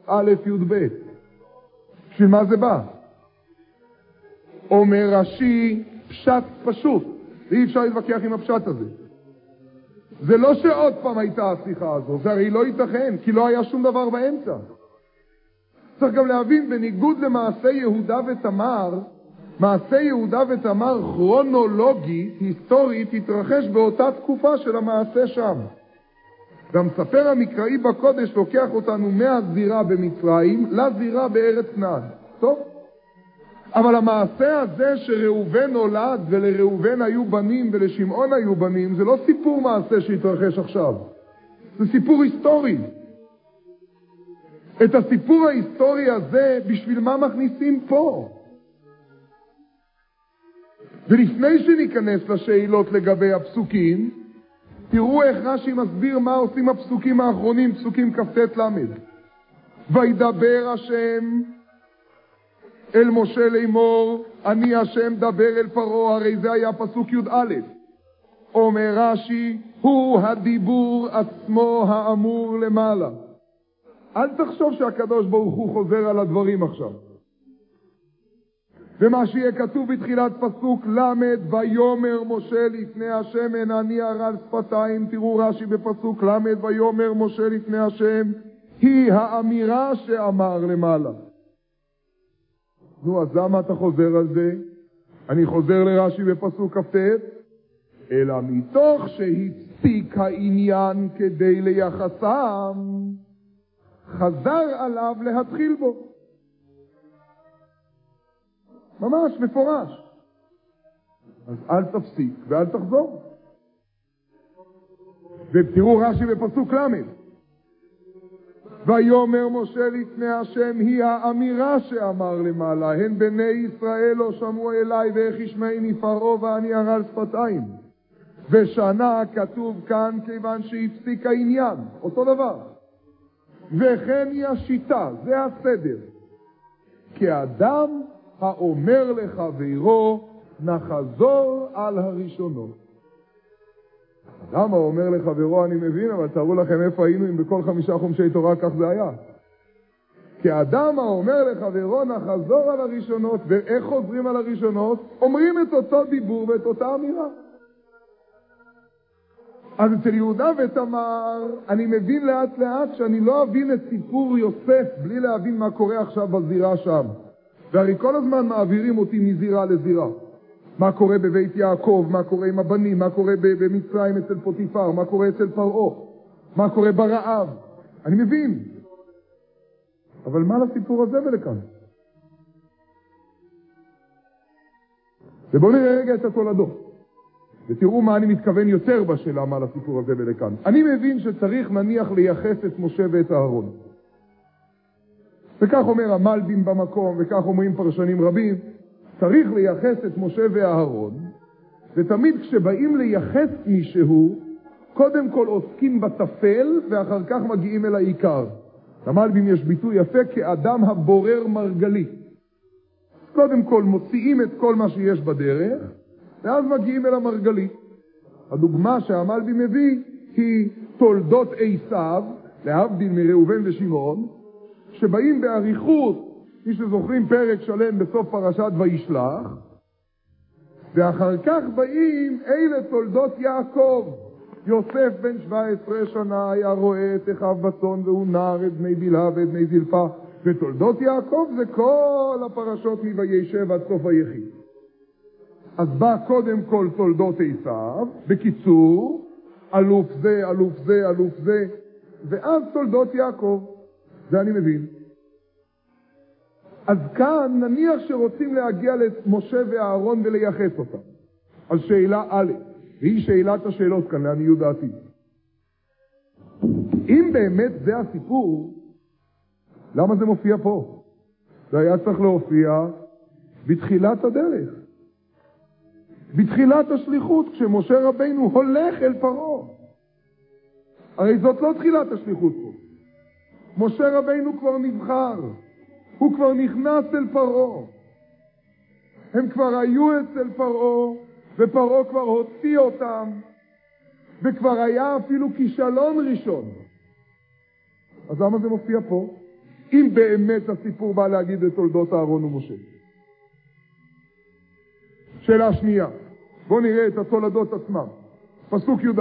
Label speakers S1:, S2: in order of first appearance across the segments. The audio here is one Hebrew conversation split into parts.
S1: א' י' ב'. בשביל מה זה בא? אומר רש"י, פשט פשוט, ואי אפשר להתווכח עם הפשט הזה. זה לא שעוד פעם הייתה השיחה הזו, זה הרי לא ייתכן, כי לא היה שום דבר באמצע. צריך גם להבין, בניגוד למעשה יהודה ותמר, מעשה יהודה ותמר כרונולוגית, היסטורית, התרחש באותה תקופה של המעשה שם. והמספר המקראי בקודש לוקח אותנו מהזירה במצרים לזירה בארץ כנען. טוב? אבל המעשה הזה שראובן נולד ולראובן היו בנים ולשמעון היו בנים, זה לא סיפור מעשה שהתרחש עכשיו. זה סיפור היסטורי. את הסיפור ההיסטורי הזה, בשביל מה מכניסים פה? ולפני שניכנס לשאלות לגבי הפסוקים, תראו איך רש"י מסביר מה עושים הפסוקים האחרונים, פסוקים כ"ט למד. וידבר השם אל משה לאמור, אני השם דבר אל פרעה, הרי זה היה פסוק י"א. אומר רש"י, הוא הדיבור עצמו האמור למעלה. אל תחשוב שהקדוש ברוך הוא חוזר על הדברים עכשיו. ומה שיהיה כתוב בתחילת פסוק למד, ויאמר משה לפני השם הנני הרעל שפתיים, תראו רש"י בפסוק למד, ויאמר משה לפני השם, היא האמירה שאמר למעלה. נו, אז למה אתה חוזר על זה? אני חוזר לרש"י בפסוק כ"ט, אלא מתוך שהצדיק העניין כדי ליחסם, חזר עליו להתחיל בו. ממש מפורש. אז אל תפסיק ואל תחזור. ותראו רש"י בפסוק למד, ויאמר משה לפני השם, היא האמירה שאמר למעלה, הן בני ישראל לא שמעו אליי, ואיך ישמעני פרעה ואני הרעל שפתיים. ושנה כתוב כאן כיוון שהפסיק העניין, אותו דבר. וכן היא השיטה, זה הסדר. כאדם האומר לחברו, נחזור על הראשונות. אדם האומר לחברו, אני מבין, אבל תראו לכם איפה היינו אם בכל 5 חומשי תורה כך זה היה. כאדם האומר לחברו, נחזור על הראשונות. ואיך חוזרים על הראשונות? אומרים את אותו דיבור ואת אותה אמירה. אז אצל יהודה ותמר, אני מבין לאט לאט שאני לא אבין את סיפור יוסף בלי להבין מה קורה עכשיו בזירה שם. והרי כל הזמן מעבירים אותי מזירה לזירה. מה קורה בבית יעקב, מה קורה עם הבנים, מה קורה במצרים אצל פוטיפר, מה קורה אצל פרעה, מה קורה ברעב. אני מבין. אבל מה לסיפור הזה ולכאן? ובואו נראה רגע את התולדות. ותראו מה אני מתכוון יותר בשאלה מה לסיפור הזה ולכאן. אני מבין שצריך נניח לייחס את משה ואת אהרון. וכך אומר המלבים במקום, וכך אומרים פרשנים רבים, צריך לייחס את משה ואהרון, ותמיד כשבאים לייחס מישהו, קודם כל עוסקים בטפל, ואחר כך מגיעים אל העיקר. למלבים יש ביטוי יפה, כאדם הבורר מרגלית. קודם כל מוציאים את כל מה שיש בדרך, ואז מגיעים אל המרגלית. הדוגמה שהמלבי מביא היא תולדות עשיו, להבדיל מראובן ושמעון, שבאים באריכות, מי שזוכרים פרק שלם בסוף פרשת וישלח, ואחר כך באים אלה תולדות יעקב. יוסף בן 17 שנה היה רואה את אחיו בצאן והוא נער את בני בלהה ואת בני זלפה, ותולדות יעקב זה כל הפרשות מוישב עד סוף היחיד. אז בא קודם כל תולדות עשיו, בקיצור, אלוף זה, אלוף זה, אלוף זה, ואז תולדות יעקב. זה אני מבין. אז כאן נניח שרוצים להגיע למשה ואהרון ולייחס אותם על שאלה א', והיא שאלת השאלות כאן לעניות דעתי. אם באמת זה הסיפור, למה זה מופיע פה? זה היה צריך להופיע בתחילת הדרך, בתחילת השליחות, כשמשה רבינו הולך אל פרעה. הרי זאת לא תחילת השליחות פה. משה רבינו כבר נבחר, הוא כבר נכנס אל פרעה. הם כבר היו אצל פרעה, ופרעה כבר הוציא אותם, וכבר היה אפילו כישלון ראשון. אז למה זה מופיע פה? אם באמת הסיפור בא להגיד את תולדות אהרון ומשה. שאלה שנייה, בואו נראה את התולדות עצמם. פסוק י"ד.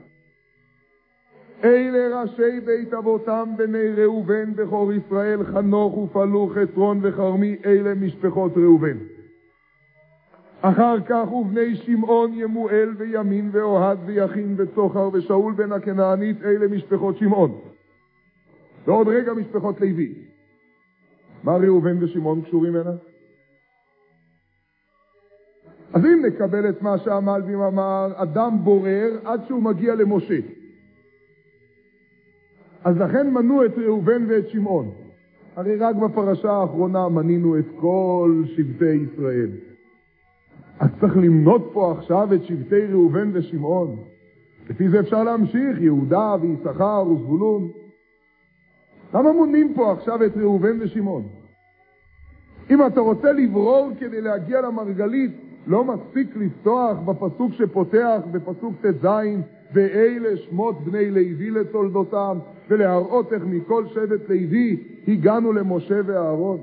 S1: אלה ראשי בית אבותם בני ראובן בכור ישראל, חנוך ופלוך, חצרון וחרמי, אלה משפחות ראובן. אחר כך ובני שמעון, ימואל וימין ואוהד ויכין וצוחר ושאול בן הכנענית, אלה משפחות שמעון. ועוד רגע משפחות לוי. מה ראובן ושמעון קשורים הנה? אז אם נקבל את מה שהמלבים אמר, אדם בורר עד שהוא מגיע למשה. אז לכן מנו את ראובן ואת שמעון. הרי רק בפרשה האחרונה מנינו את כל שבטי ישראל. אז צריך למנות פה עכשיו את שבטי ראובן ושמעון. לפי זה אפשר להמשיך, יהודה ויששכר וזבולון. למה מונים פה עכשיו את ראובן ושמעון? אם אתה רוצה לברור כדי להגיע למרגלית, לא מספיק לפתוח בפסוק שפותח בפסוק ט"ז, ואלה שמות בני לוי לתולדותם, ולהראות איך מכל שבט לוי הגענו למשה ואהרון.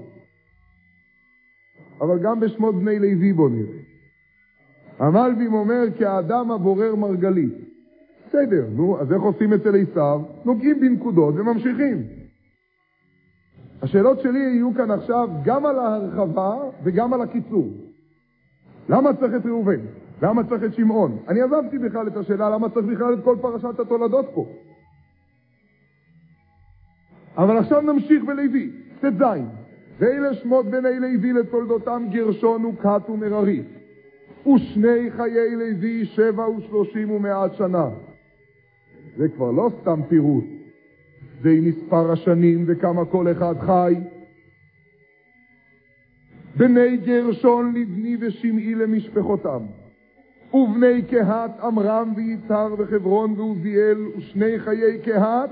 S1: אבל גם בשמות בני לוי בוא נראה. המלבים אומר כי האדם הבורר מרגלית. בסדר, נו, אז איך עושים אצל עשיו? נוגעים בנקודות וממשיכים. השאלות שלי יהיו כאן עכשיו גם על ההרחבה וגם על הקיצור. למה צריך את ראובן? למה צריך את שמעון? אני עזבתי בכלל את השאלה למה צריך בכלל את כל פרשת התולדות פה. אבל עכשיו נמשיך בלוי, ט"ז. ואלה שמות בני לוי לתולדותם, גרשון וקהת ומררי. ושני חיי לוי 37 ומעט שנה. זה כבר לא סתם פירוט. זה עם מספר השנים וכמה כל אחד חי. בני גרשון לבני ושמעי למשפחותם. ובני קהת עמרם ויצהר וחברון ועוזיאל, ושני חיי קהת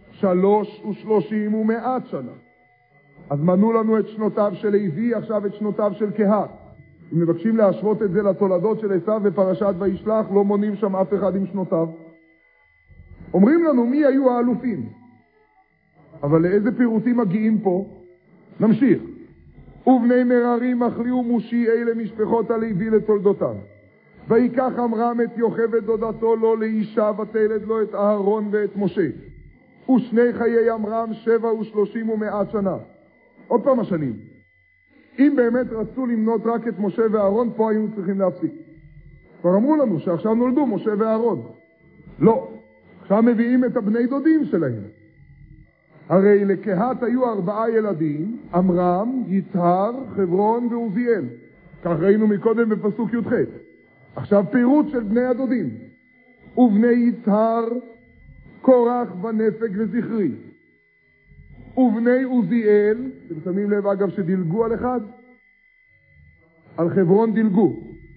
S1: 33 ומעט שנה. אז מנו לנו את שנותיו של לוי, עכשיו את שנותיו של קהת. אם מבקשים להשוות את זה לתולדות של עשיו בפרשת וישלח, לא מונים שם אף אחד עם שנותיו. אומרים לנו מי היו האלופים. אבל לאיזה פירוטים מגיעים פה? נמשיך. ובני מררי מחלי ומושי, אלה משפחות הלוי לתולדותם. ויקח עמרם את יוכבד דודתו לו לאישה, ותלד לו את אהרון ואת משה. ושני חיי עמרם 37 ומעט שנה. עוד פעם השנים. אם באמת רצו למנות רק את משה ואהרון, פה היינו צריכים להפסיק. כבר אמרו לנו שעכשיו נולדו משה ואהרון. לא. עכשיו מביאים את הבני דודים שלהם. הרי לקהת היו 4 ילדים, עמרם, יצהר, חברון ועוזיאל. כך ראינו מקודם בפסוק י"ח. עכשיו פירוט של בני הדודים. ובני יצהר, קורח ונפג וזכרי. ובני עוזיאל, אתם שמים לב אגב שדילגו על אחד? על חברון דילגו.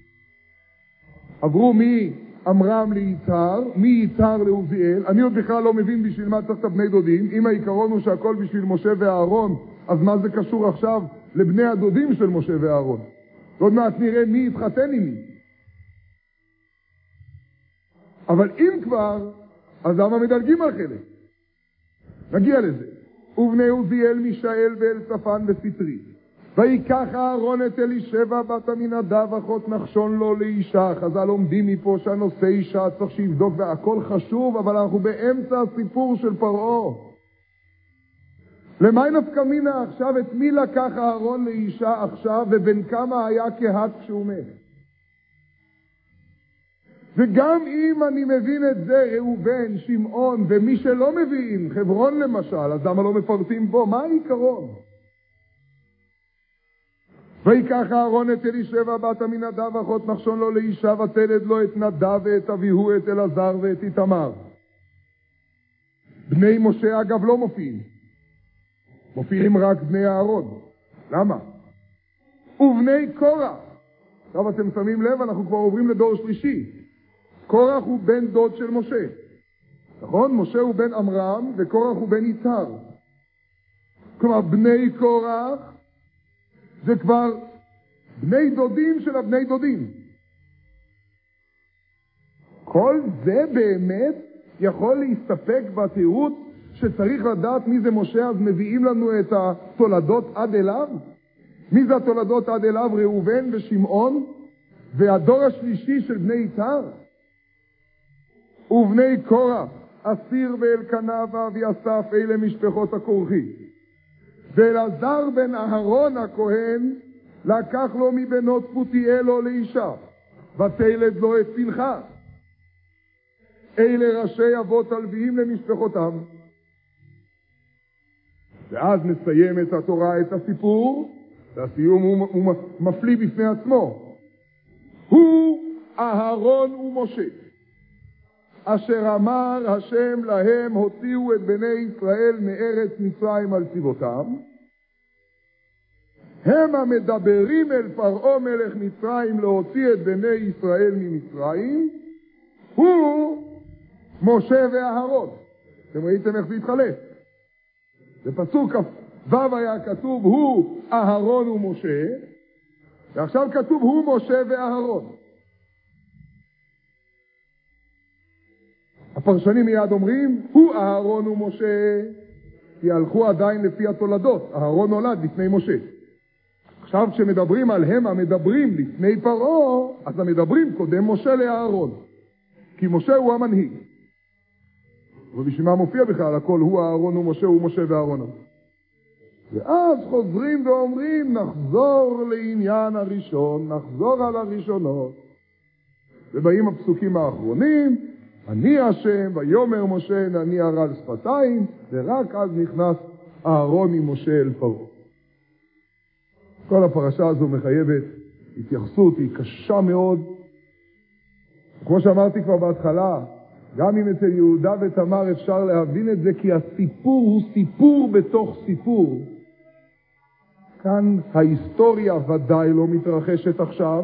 S1: עברו עמרם ליצהר, מיצהר לעוזיאל. אני עוד בכלל לא מבין בשביל מה צריך את הבני דודים. אם העיקרון הוא שהכל בשביל משה ואהרון, אז מה זה קשור עכשיו לבני הדודים של משה ואהרון? עוד מעט נראה מי יתחתן עם מי. אבל אם כבר, אז למה מדלגים על חלק? נגיע לזה. ובני עוזיאל מישאל ואלצפן וסטרי. ויקח אהרון את אלישבע בת עמינדב אחות נחשון לו לאישה. חז"ל לומדים מפה שהנושא אישה צריך שיבדוק, והכל חשוב, אבל אנחנו באמצע הסיפור של פרעה. למי נפקא מינה עכשיו? את מי לקח אהרון לאישה עכשיו, ובין כמה היה קהת כשהוא מת? וגם אם אני מבין את זה, ראובן, שמעון, ומי שלא מבין, חברון למשל, אז למה לא מפרטים בו? מה העיקרון? ויקח אהרון את אלישבע בת עמינדב אחות נחשון לו לאישה, ותלד לו את נדב ואת אביהו, את אלעזר ואת איתמר. בני משה אגב לא מופיעים. מופיעים רק בני אהרון. למה? ובני קורח. עכשיו אתם שמים לב, אנחנו כבר עוברים לדור שלישי. קורח הוא בן דוד של משה. נכון? משה הוא בן עמרם וקורח הוא בן יצהר. כלומר בני קורח זה כבר בני דודים של הבני דודים. כל זה באמת יכול להסתפק בתירוץ שצריך לדעת מי זה משה, אז מביאים לנו את התולדות עד אליו. מי זה התולדות עד אליו? ראובן ושמעון, והדור השלישי של בני יצהר. ובני קורח, אסיר ואלקנה ואביאסף, אלה משפחות הכורחי. ואלעזר בן אהרון הכהן, לקח לו מבנות פותיאל לו לאישה, ותלד לו את פנחס. אלה ראשי אבות הלוויים למשפחותם. ואז נסיים את התורה, את הסיפור, והסיום הוא מפליא בפני עצמו. הוא אהרון ומשה, אשר אמר השם להם, הוציאו את בני ישראל מארץ מצרים על צבאותם. הם המדברים אל פרעה מלך מצרים להוציא את בני ישראל ממצרים. הוא משה ואהרון. אתם ראיתם איך זה התחלף? בפסוק ו' היה כתוב הוא אהרון ומשה, ועכשיו כתוב הוא משה ואהרון. הפרשנים מיד אומרים הוא אהרון ומשה, כי הלכו עדיין לפי התולדות. אהרון נולד לפני משה. עכשיו כשמדברים על הם המדברים לפני פרעה, אז המדברים קודם משה לאהרון, כי משה הוא המנהיג. ובשביל מה מופיע בכלל הכל הוא אהרון ומשה, הוא משה ואהרון. ואז חוזרים ואומרים נחזור לעניין הראשון, נחזור על הראשונות. ובאים הפסוקים האחרונים, אני השם, ויאמר משה אני ארז שפתיים, ורק אז נכנס אהרון עם משה אל פרעה. כל הפרשה הזו מחייבת התייחסות, היא קשה מאוד. כמו שאמרתי כבר בהתחלה, גם אם אצל יהודה ותמר אפשר להבין את זה, כי הסיפור הוא סיפור בתוך סיפור. כאן ההיסטוריה ודאי לא מתרחשת עכשיו.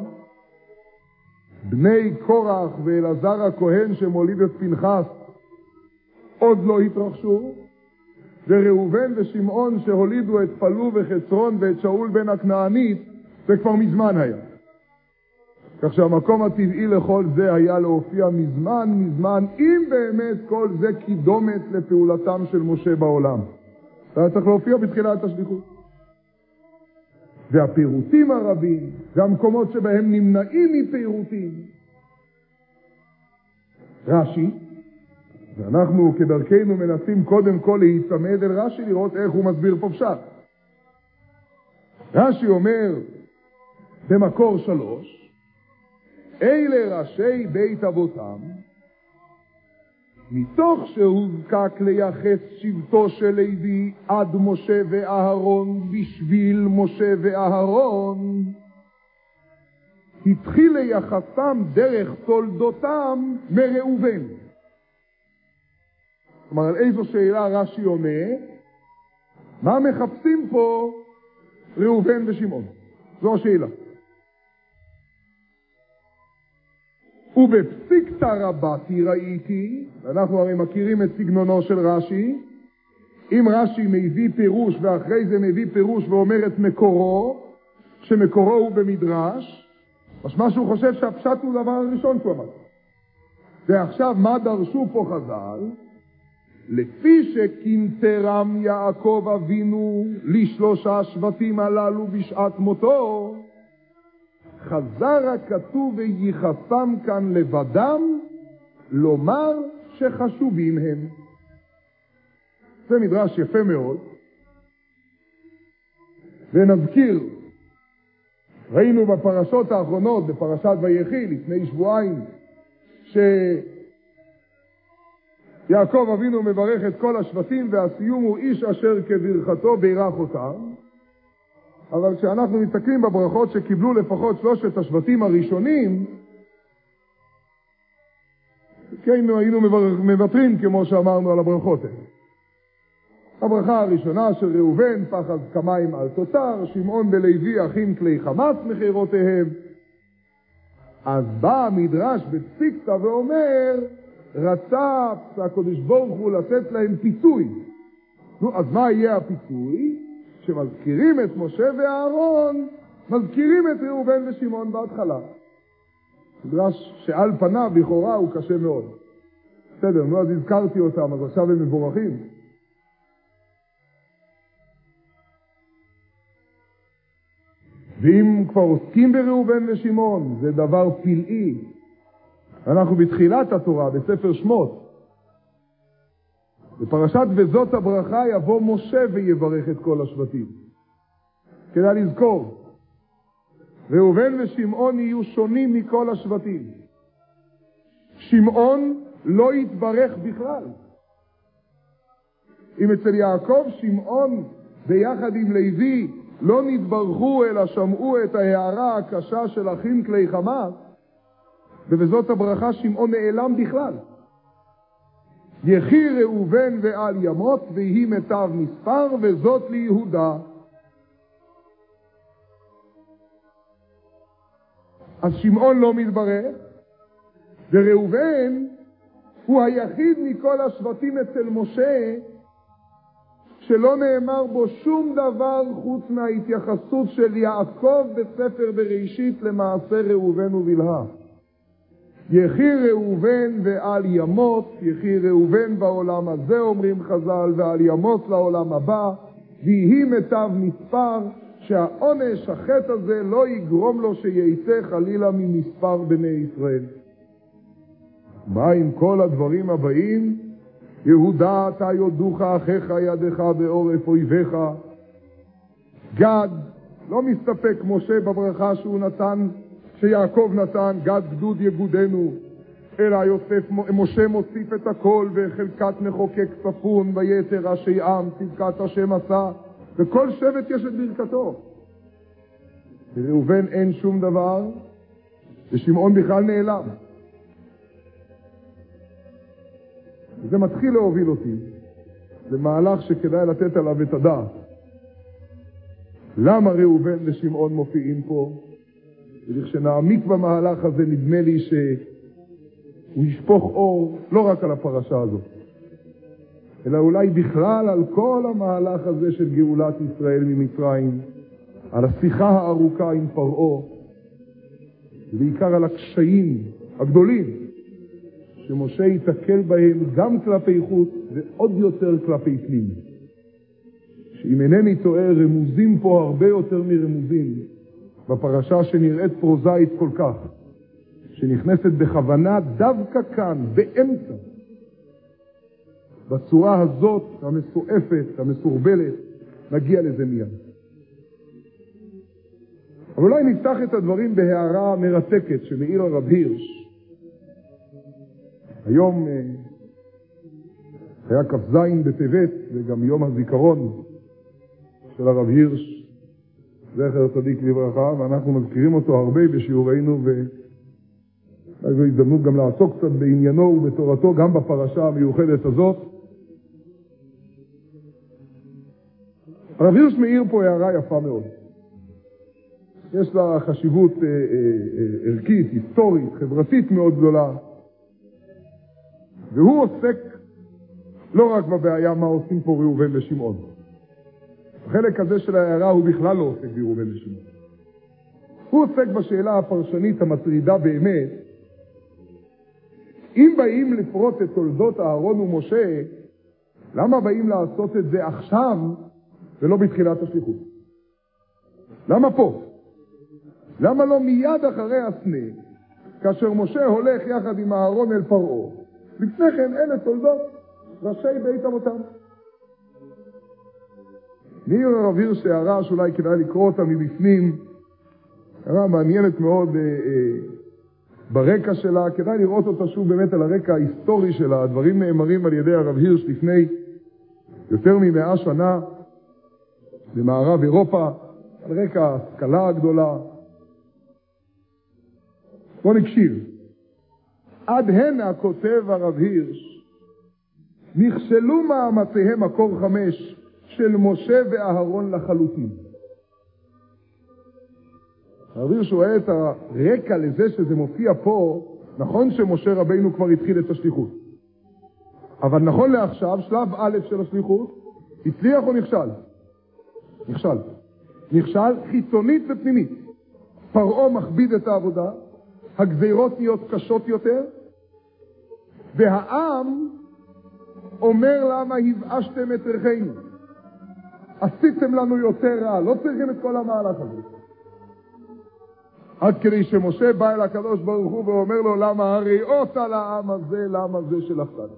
S1: בני קורח ואלעזר הכהן שמוליד את פנחס עוד לא התרחשו, וראובן ושמעון שהולידו את פלו וחצרון ואת שאול בן הכנענית, זה כבר מזמן היה. כך שהמקום הטבעי לכל זה היה להופיע מזמן, אם באמת כל זה קידומת לפעולתם של משה בעולם. זה היה צריך להופיע בתחילת השליחות. והפירוטים הרבים, והמקומות שבהם נמנעים מפירוטים. רש"י, ואנחנו כדרכנו מנסים קודם כל להיצמד אל רש"י, לראות איך הוא מסביר פה פשט. רש"י אומר במקור 3, אלה ראשי בית אבותם, מתוך שהוזקק לייחס שבטו של לוי עד משה ואהרון בשביל משה ואהרון, התחיל ליחסם דרך תולדותם מראובן. כלומר, על איזו שאלה רש"י עונה? מה מחפשים פה ראובן ושמעון? זו השאלה. ובפסיקתא רבתי ראיתי, אנחנו הרי מכירים את סגנונו של רש"י, אם רש"י מביא פירוש ואחרי זה מביא פירוש ואומר את מקורו, שמקורו הוא במדרש, משמע שהוא חושב שהפשט הוא דבר הראשון שהוא אמר. ועכשיו מה דרשו פה חז"ל? לפי שקינטרם יעקב אבינו לשלושה שבטים הללו בשעת מותו, חזר הכתוב וייחסם כאן לבדם, לומר שחשובים הם. זה מדרש יפה מאוד. ונזכיר, ראינו בפרשות האחרונות, בפרשת ויחי לפני שבועיים, שיעקב אבינו מברך את כל השבטים, והסיום הוא איש אשר כברכתו בירך אותם. אבל כשאנחנו מסתכלים בברכות שקיבלו לפחות 3 השבטים הראשונים, כן, היינו מבטרים כמו שאמרנו על הברכות האלה. הברכה הראשונה של ראובן, פחד כמיים על תותר, שמעון ולוי אחים כלי חמאס מחירותיהם. אז בא המדרש בפסיקתא ואומר, רצה הקדוש ברוך הוא לתת להם פיצוי. נו, אז מה יהיה הפיצוי? שמזכירים את משה ואהרון, מזכירים את ראובן ושמעון בהתחלה. מדרש שעל פניו לכאורה הוא קשה מאוד. בסדר, נו, אז הזכרתי אותם, אז עכשיו הם מבורכים. ואם כבר עוסקים בראובן ושמעון, זה דבר פלאי. אנחנו בתחילת התורה, בספר שמות, בפרשת וזאת הברכה יבוא משה ויברך את כל השבטים. כדאי לזכור, ראובן ושמעון יהיו שונים מכל השבטים. שמעון לא יתברך בכלל. אם אצל יעקב שמעון ביחד עם לוי לא נתברכו אלא שמעו את ההערה הקשה של אחים כלי חמאס, ובזאת הברכה שמעון נעלם בכלל. יחי ראובן ועל ימות ויהי מיטב מספר, וזאת ליהודה. אז שמעון לא מתברך, וראובן הוא היחיד מכל השבטים אצל משה שלא נאמר בו שום דבר חוץ מההתייחסות של יעקב בספר בראשית למעשה ראובן ובלהה. יחי ראובן ועל ימות, יחי ראובן בעולם הזה אומרים חז"ל, ועל ימות לעולם הבא, ויהי מיטב מספר, שהעונש החטא הזה לא יגרום לו שיצא חלילה ממספר בני ישראל. מה עם כל הדברים הבאים? יהודה אתה יודוך אחיך ידך בעורף אויביך. גד, לא מסתפק משה בברכה שהוא נתן, שיעקב נתן, גד גדוד יגודנו, אלא משה מוסיף את הכל, וחלקת נחוקק צפון ויתר ראשי עם צדקת השם עשה, וכל שבט יש את ברכתו. לראובן אין שום דבר, ושמעון בכלל נעלם. וזה מתחיל להוביל אותי למהלך שכדאי לתת עליו את הדעת. למה ראובן ושמעון מופיעים פה? וכשנעמיק במהלך הזה נדמה לי שהוא ישפוך אור לא רק על הפרשה הזאת, אלא אולי בכלל על כל המהלך הזה של גאולת ישראל ממצרים, על השיחה הארוכה עם פרעה, ובעיקר על הקשיים הגדולים שמשה יתקל בהם גם כלפי חוץ ועוד יותר כלפי פנים. שאם אינני טועה, רמוזים פה הרבה יותר מרמוזים בפרשה שנראית פרוזאית כל כך, שנכנסת בכוונה דווקא כאן, באמצע, בצורה הזאת המסועפת, המסורבלת. נגיע לזה מיד. אבל אולי נפתח את הדברים בהערה מרתקת שמעיר הרב הירש. היום היה כ"ז בטבת, וגם יום הזיכרון של הרב הירש, זכר צדיק לברכה, ואנחנו מזכירים אותו הרבה בשיעורנו, וזו הזדמנות גם לעסוק קצת בעניינו ובתורתו גם בפרשה המיוחדת הזאת. הרב הירש מעיר פה הערה יפה מאוד. יש לה חשיבות ערכית, היסטורית, חברתית מאוד גדולה. והוא עוסק לא רק בבעיה מה עושים פה ראובן ושמעון. החלק הזה של ההערה הוא בכלל לא עוסק בראובן ושמעון. הוא עוסק בשאלה הפרשנית המטרידה באמת, אם באים לפרוט את תולדות אהרון ומשה, למה באים לעשות את זה עכשיו ולא בתחילת השליחות? למה פה? למה לא מיד אחרי הסנה, כאשר משה הולך יחד עם אהרון אל פרעה? לפני כן אלה תולדות ראשי בית אבותם. נעיר הרב הירש הערה שאולי כדאי לקרוא אותה מבפנים, הערה מעניינת מאוד ברקע שלה, כדאי לראות אותה שוב באמת על הרקע ההיסטורי שלה. הדברים נאמרים על ידי הרב הירש לפני יותר מ100 שנה במערב אירופה, על רקע ההשכלה הגדולה. בוא נקשיב. עד הנה כותב הרב הירש, נכשלו מאמציהם מקור 5 של משה ואהרון לחלוטין. הרב הירש רואה את הרקע לזה שזה מופיע פה. נכון שמשה רבינו כבר התחיל את השליחות, אבל נכון לעכשיו, שלב א' של השליחות, הצליח או נכשל? נכשל. נכשל חיצונית ופנימית. פרעה מכביד את העבודה, הגזירות נהיות קשות יותר, והעם אומר למה הבאשתם את ריחנו, עשיתם לנו יותר רע, לא צריכים את כל המהלך הזה. עד כדי שמשה בא אל הקדוש ברוך הוא ואומר לו, למה הריאות על העם הזה, למה זה שלחתנו?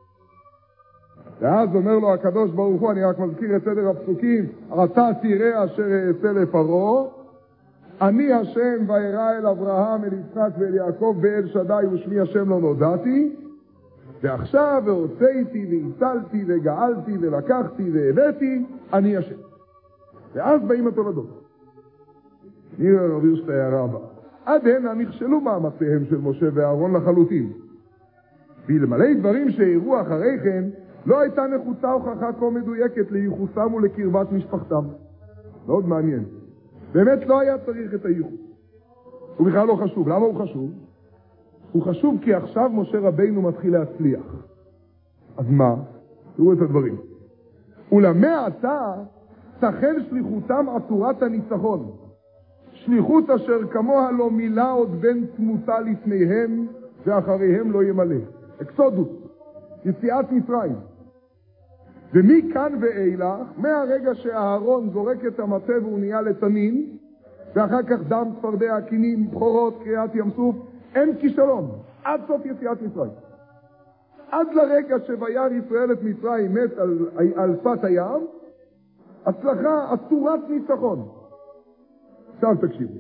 S1: ואז אומר לו הקדוש ברוך הוא, אני רק מזכיר את סדר הפסוקים, אתה תראה אשר אעשה לפרעה, אני השם וארא אל אברהם, אל יצחק ואל יעקב ואל שדי ושמי השם לא נודעתי, ועכשיו והוצאתי והצלתי וגאלתי ולקחתי והבאתי, אני השם. ואז באים התולדות. נראה רב יוסף הערה הבאה. עד הנה נכשלו מאמציהם של משה ואהרון לחלוטין. ואלמלא דברים שהראו אחרי כן, לא הייתה נחוצה הוכחה כה מדויקת לייחוסם ולקרבת משפחתם. מאוד מעניין. באמת לא היה צריך את הייחוס. הוא בכלל לא חשוב. למה הוא חשוב? הוא חשוב כי עכשיו משה רבינו מתחיל להצליח. אז מה? תראו את הדברים. ולמעתה תחל שליחותם עטורת הניצחון. שליחות אשר כמוה לא מילה עוד בין תמותה לפניהם ואחריהם לא ימלא. אקסודוס, יציאת מצרים. ומכאן ואילך, מהרגע שאהרון זורק את המטה והוא נהיה לתנין, ואחר כך דם צפרדע, הכינים, בחורות, קריאת ים סוף, אין כישלון, עד סוף יציאת מצרים. עד לרגע שויר ישראל את מצרים מת על שפת הים, הצלחה, עטורת ניצחון. עכשיו תקשיבו.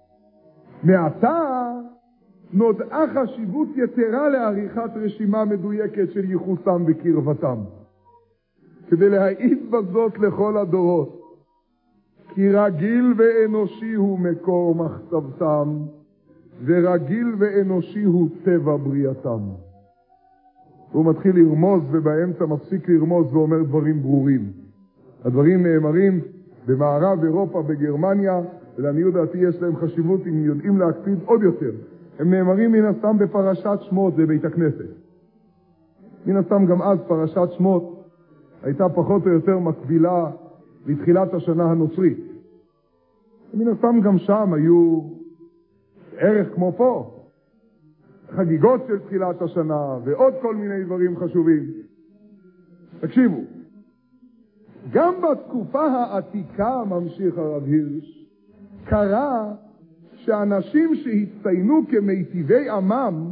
S1: מעתה נודעה חשיבות יתרה לעריכת רשימה מדויקת של ייחוסם וקרבתם. כדי להעיד בזאת לכל הדורות. כי רגיל ואנושי הוא מקור מחשבתם, ורגיל ואנושי הוא טבע בריאתם. הוא מתחיל לרמוז ובאמצע מפסיק לרמוז ואומר דברים ברורים. הדברים נאמרים במערב אירופה, בגרמניה, ולעניות דעתי יש להם חשיבות אם יודעים להקפיד עוד יותר. הם נאמרים מן הסתם בפרשת שמות בבית הכנסת. מן הסתם גם אז פרשת שמות הייתה פחות או יותר מקבילה לתחילת השנה הנוצרית. מן הסתם גם שם היו ערך כמו פה. חגיגות של תחילת השנה ועוד כל מיני דברים חשובים. תקשיבו. גם בתקופה העתיקה, ממשיך הרב הירש, קרה שאנשים שהצטיינו כמיטיבי עמם,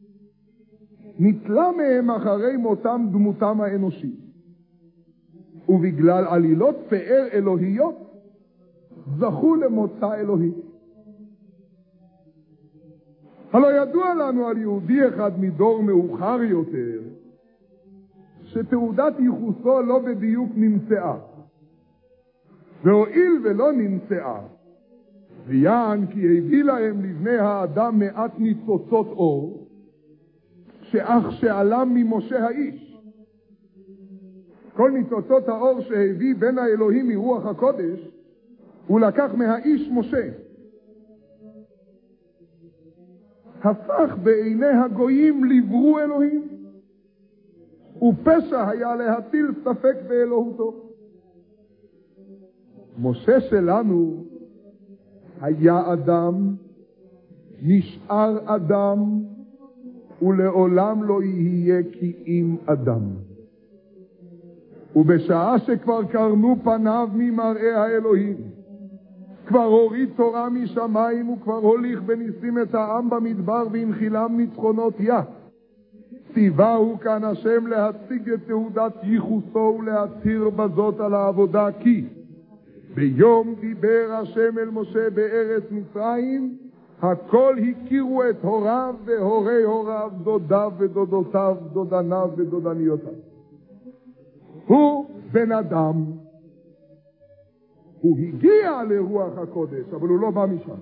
S1: נתלה מהם אחרי מותם דמותם האנושית. ובגלל עלילות פאר אלוהיות, זכו למוצא אלוהי. הלא ידוע לנו על יהודי אחד מדור מאוחר יותר, שתעודת ייחוסו לא בדיוק נמצאה. והואיל ולא נמצאה, ויען כי הביא להם לבני האדם מעט ניצוצות אור, שאך שעלם ממשה האיש. כל ניצוצות האור שהביא בין האלוהים מרוח הקודש, הוא לקח מהאיש משה. הפך בעיני הגויים לברו אלוהים, ופשע היה להטיל ספק באלוהותו. משה שלנו היה אדם, נשאר אדם, ולעולם לא יהיה כי אם אדם. ובשעה שכבר קרנו פניו ממראה האלוהים, כבר הוריד תורה משמיים וכבר הוליך בניסים את העם במדבר והנחילם ניצחונות יה. ציווהו כאן השם להציג את תעודת ייחוסו ולהצהיר בזאת על העבודה כי ביום דיבר השם אל משה בארץ מצרים, הכל הכירו את הוריו והורי הוריו, דודיו ודודותיו, דודניו ודודניותיו. הוא בן אדם. הוא הגיע לרוח הקודש, אבל הוא לא בא משם.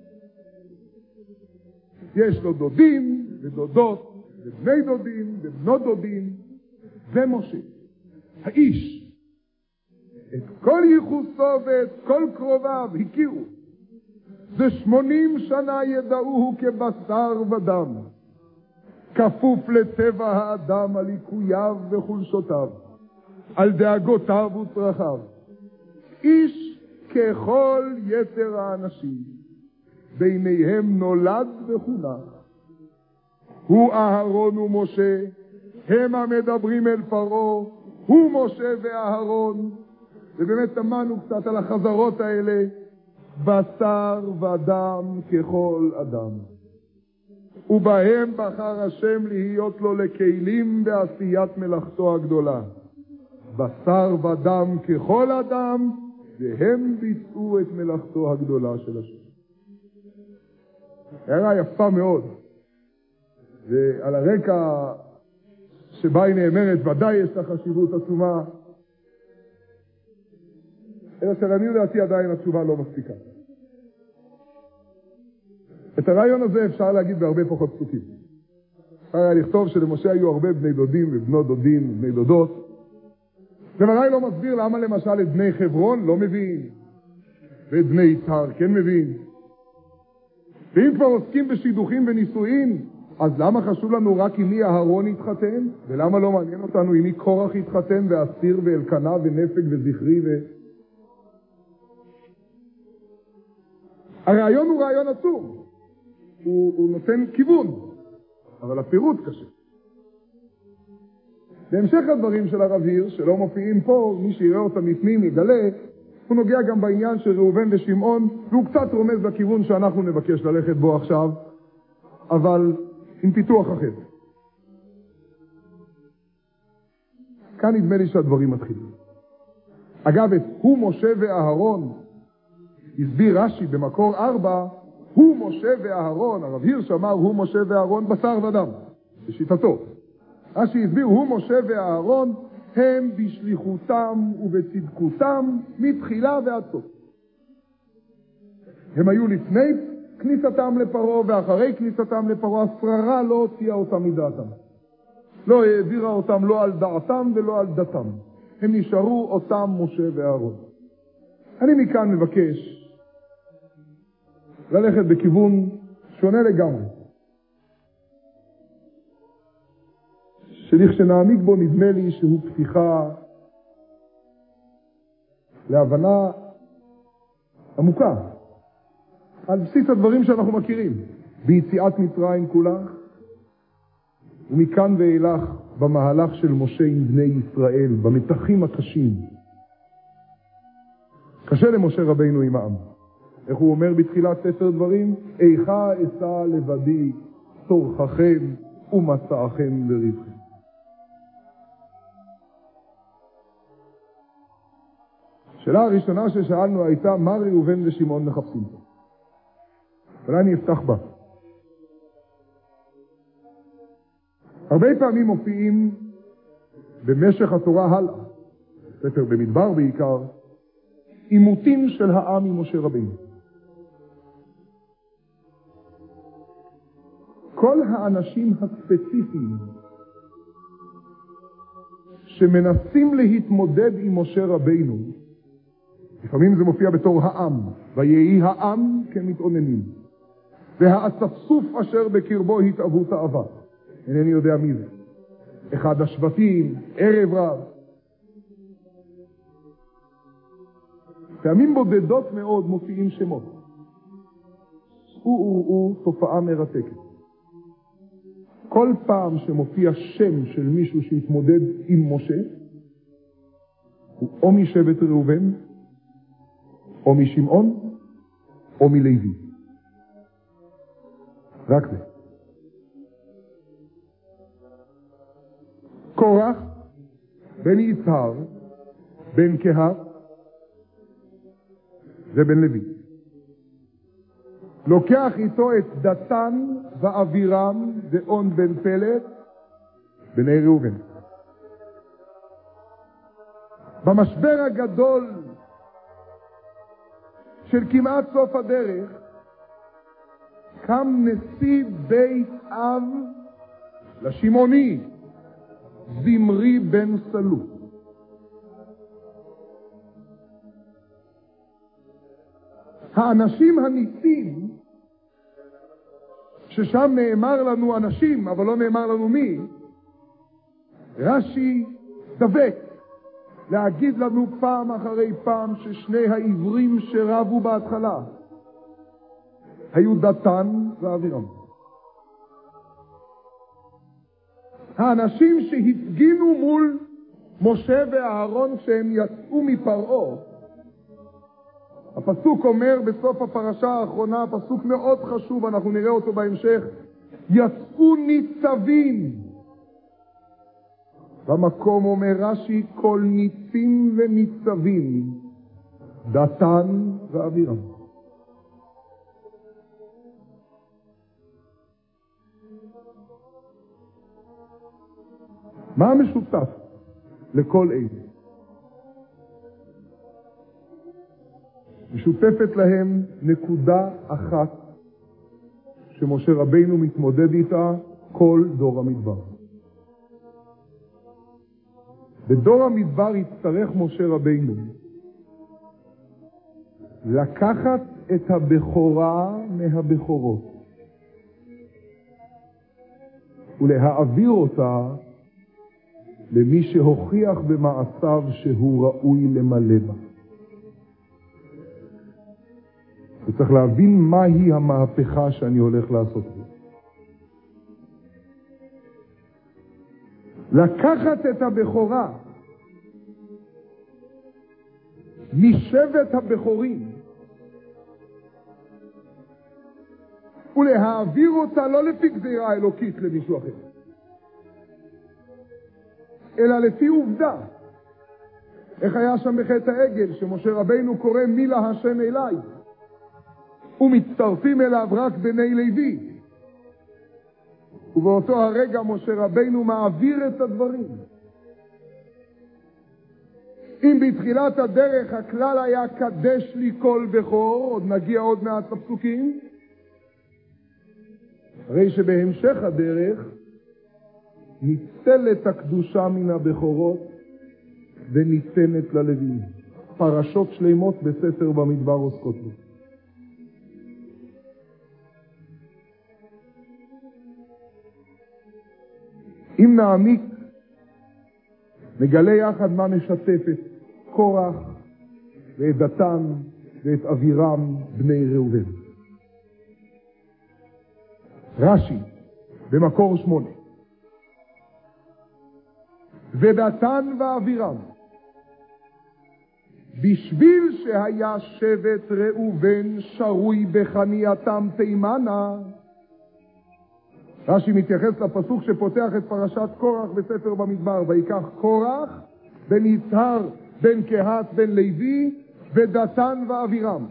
S1: יש לו דודים ודודות, ובני דודים ובנות דודים, ומשה, האיש. את כל ייחוסו ואת כל קרוביו הכירו. זה 80 שנה ידעוהו כבשר ודם, כפוף לטבע האדם על ליקוייו וחולשותיו, על דאגותיו וצרכיו. איש ככל יתר האנשים, ביניהם נולד וחונך. הוא אהרון ומשה, הם המדברים אל פרעה, הוא משה ואהרון. ובאמת תמנו קצת על החזרות האלה, בשר ודם ככל אדם. ובהם בחר השם להיות לו לכלים בעשיית מלאכתו הגדולה. בשר ודם ככל אדם, והם ביצעו את מלאכתו הגדולה של השם. הערה יפה מאוד. ועל הרקע שבה היא נאמרת, ודאי יש לה חשיבות עצומה. אלא שלעניות דעתי עדיין התשובה לא מספיקה. את הרעיון הזה אפשר להגיד בהרבה פחות פסוקים. אפשר היה לכתוב שלמשה היו הרבה בני דודים ובנות דודים ובני דודות. זה ודאי לא מסביר למה למשל את בני חברון לא מבין, ואת בני יצהר כן מבין. ואם כבר עוסקים בשידוכים ונישואין, אז למה חשוב לנו רק עם מי אהרון התחתן? ולמה לא מעניין אותנו עם מי קורח התחתן, ואסיר ואלקנה ונפק וזכרי הרעיון הוא רעיון עצום. הוא נותן כיוון, אבל הפירוט קשה. בהמשך הדברים של הרב היר, שלא מופיעים פה, מי שיראה אותם לפנים יגלה, הוא נוגע גם בעניין של ראובן ושמעון, והוא קצת רומז לכיוון שאנחנו נבקש ללכת בו עכשיו, אבל עם פיתוח אחר. כאן נדמה לי שהדברים מתחילים. אגב, את הוא משה ואהרון, הסביר רש"י במקור 4, הוא משה ואהרון, הרב הירש אמר הוא משה ואהרון בשר ודם, בשיטתו. רש"י הסביר הוא משה ואהרון הם בשליחותם ובצדקותם מתחילה ועד סוף. הם היו לפני כניסתם לפרעה ואחרי כניסתם לפרעה, השררה לא הוציאה אותם מדעתם. לא העבירה אותם לא על דעתם ולא על דתם. הם נשארו אותם משה ואהרון. אני מכאן מבקש ללכת בכיוון שונה לגמרי. שלכשנעמיק בו נדמה לי שהוא פתיחה להבנה עמוקה על בסיס הדברים שאנחנו מכירים ביציאת מצרים כולה, ומכאן ואילך במהלך של משה עם בני ישראל, במתחים הקשים. קשה למשה רבינו עם העם. איך הוא אומר בתחילת ספר דברים? איכה אשא לבדי צורככם ומצאכם לריבכם. השאלה הראשונה ששאלנו הייתה מה ראובן ושמעון מחפשים פה. אולי אני אפתח בה. הרבה פעמים מופיעים במשך התורה הלאה, ספר במדבר בעיקר, עימותים של העם עם משה רבינו. כל האנשים הספציפיים שמנסים להתמודד עם משה רבינו, לפעמים זה מופיע בתור העם, ויהי העם כמתאוננים, והאספסוף אשר בקרבו התאוו תאווה. אינני יודע מי זה. אחד השבטים, ערב רב. פעמים בודדות מאוד מופיעים שמות. הוא תופעה מרתקת. כל פעם שמופיע שם של מישהו שהתמודד עם משה, הוא או משבט ראובן, או משמעון, או מלוי. רק זה. קורח, בן יצהר, בן קהת, זה בן לוי. לוקח איתו את דתן ואבירם ואון בן פלט, בני ראובן. במשבר הגדול של כמעט סוף הדרך, קם נשיא בית אב לשמעוני, זמרי בן סלו. האנשים הניסים, ששם נאמר לנו אנשים, אבל לא נאמר לנו מי, רש"י דבק להגיד לנו פעם אחרי פעם ששני העברים שרבו בהתחלה היו דתן ואבירם. האנשים שהפגינו מול משה ואהרון כשהם יצאו מפרעה הפסוק אומר בסוף הפרשה האחרונה, פסוק מאוד חשוב, אנחנו נראה אותו בהמשך, יצאו ניצבים. במקום אומר רש"י, כל ניצים וניצבים, דתן ואבירם. מה המשותף לכל אלה? משותפת להם נקודה אחת שמשה רבינו מתמודד איתה כל דור המדבר. בדור המדבר יצטרך משה רבינו לקחת את הבכורה מהבכורות ולהעביר אותה למי שהוכיח במעשיו שהוא ראוי למלא בה. וצריך להבין מהי המהפכה שאני הולך לעשות פה. לקחת את הבכורה משבט הבכורים ולהעביר אותה לא לפי גזירה אלוקית למישהו אחר, אלא לפי עובדה. איך היה שם בחטא העגל שמשה רבינו קורא מילה השם אליי ומצטרפים אליו רק בני לוי, ובאותו הרגע משה רבינו מעביר את הדברים. אם בתחילת הדרך הכלל היה קדש לי כל בכור, עוד נגיע עוד מעט לפסוקים, הרי שבהמשך הדרך ניצלת הקדושה מן הבכורות וניתנת ללוויים. פרשות שלמות בספר במדבר עוסקות בו. אם נעמיק, נגלה יחד מה משתף את קורח ואת דתן ואת אבירם בני ראובן. רש"י במקור 8, ודתן ואבירם, בשביל שהיה שבט ראובן שרוי בחנייתם תימנה. רש"י מתייחס לפסוק שפותח את פרשת קורח בספר במדבר, ויקח קורח בן יצהר בן קהת בן לוי ודתן ואבירם.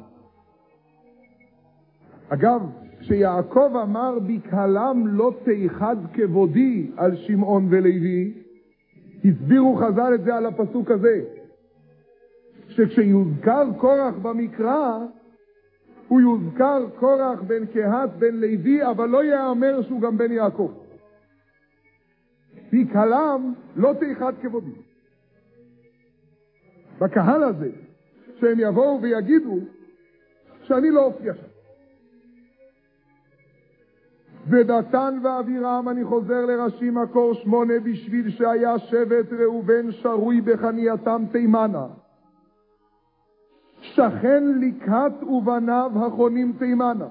S1: אגב, כשיעקב אמר בקהלם לא תיחד כבודי על שמעון ולוי, הסבירו חז"ל את זה על הפסוק הזה, שכשיוזכר קורח במקרא הוא יוזכר קורח בן קהת בן לוי, אבל לא יאמר שהוא גם בן יעקב. בקהלם לא תיחד כבודי. בקהל הזה שהם יבואו ויגידו שאני לא אופיע שם. ודתן ואבירם, אני חוזר לרש"י מקור 8, בשביל שהיה שבט ראובן שרוי בחנייתם תימנה, שכן לקהת ובניו החונים תימנה.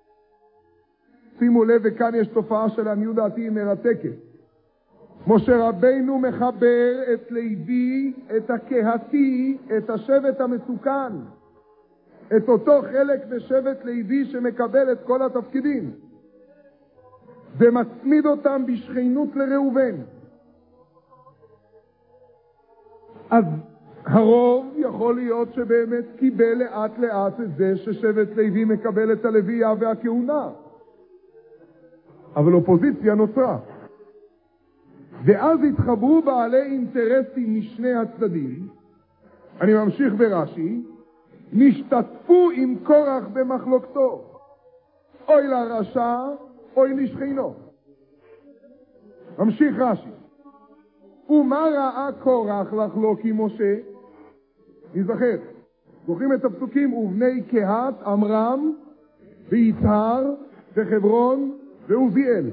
S1: שימו לב, וכאן יש תופעה של עניות דעתי מרתקת. משה רבינו מחבר את לוי, את הקהתי, את השבט המסוכן, את אותו חלק בשבט לוי שמקבל את כל התפקידים, ומצמיד אותם בשכנות לראובן. אז הרוב יכול להיות שבאמת קיבל לאט לאט את זה ששבט לוי מקבל את הלוויה והכהונה, אבל אופוזיציה נוצרה, ואז התחברו בעלי אינטרסים משני הצדדים. אני ממשיך ברש"י, נשתתפו עם קורח במחלוקתו, אוי לרשע אוי לשכנו. ממשיך רש"י, ומה ראה קורח לחלוק עם משה? נזכר, זוכרים את הפסוקים, ובני קהת עמרם ויצהר וחברון ועוזיאל.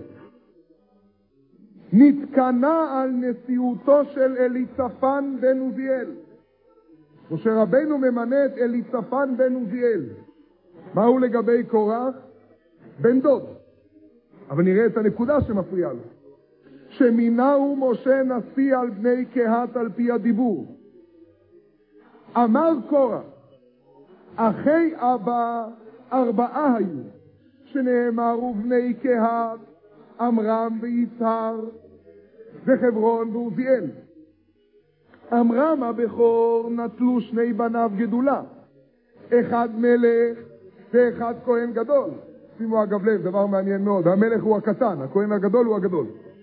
S1: נתקנה על נשיאותו של אליצפן בן עוזיאל. משה רבינו ממנה את אליצפן בן עוזיאל. מהו לגבי קורח? בן דוד. אבל נראה את הנקודה שמפריעה לו. שמינהו משה נשיא על בני קהת על פי הדיבור. אמר קורח, אחי אבא 4 היו, שנאמר ובני קהת, עמרם ויצהר, וחברון ועוזיאל. עמרם הבכור נטלו 2 בניו גדולה, אחד מלך ואחד כהן גדול. שימו אגב לב, דבר מעניין מאוד, המלך הוא הקטן, הכהן הגדול הוא הגדול.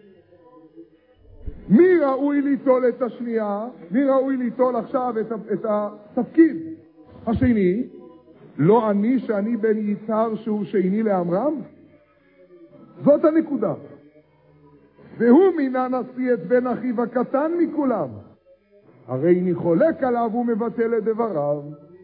S1: מי ראוי ליטול את השנייה? מי ראוי ליטול עכשיו את התפקיד השני? לא אני שאני בן יצהר שהוא שני לעמרם? זאת הנקודה. והוא מינה נשיא את בן אחיו הקטן מכולם. הרי אני חולק עליו ומבטל את דבריו.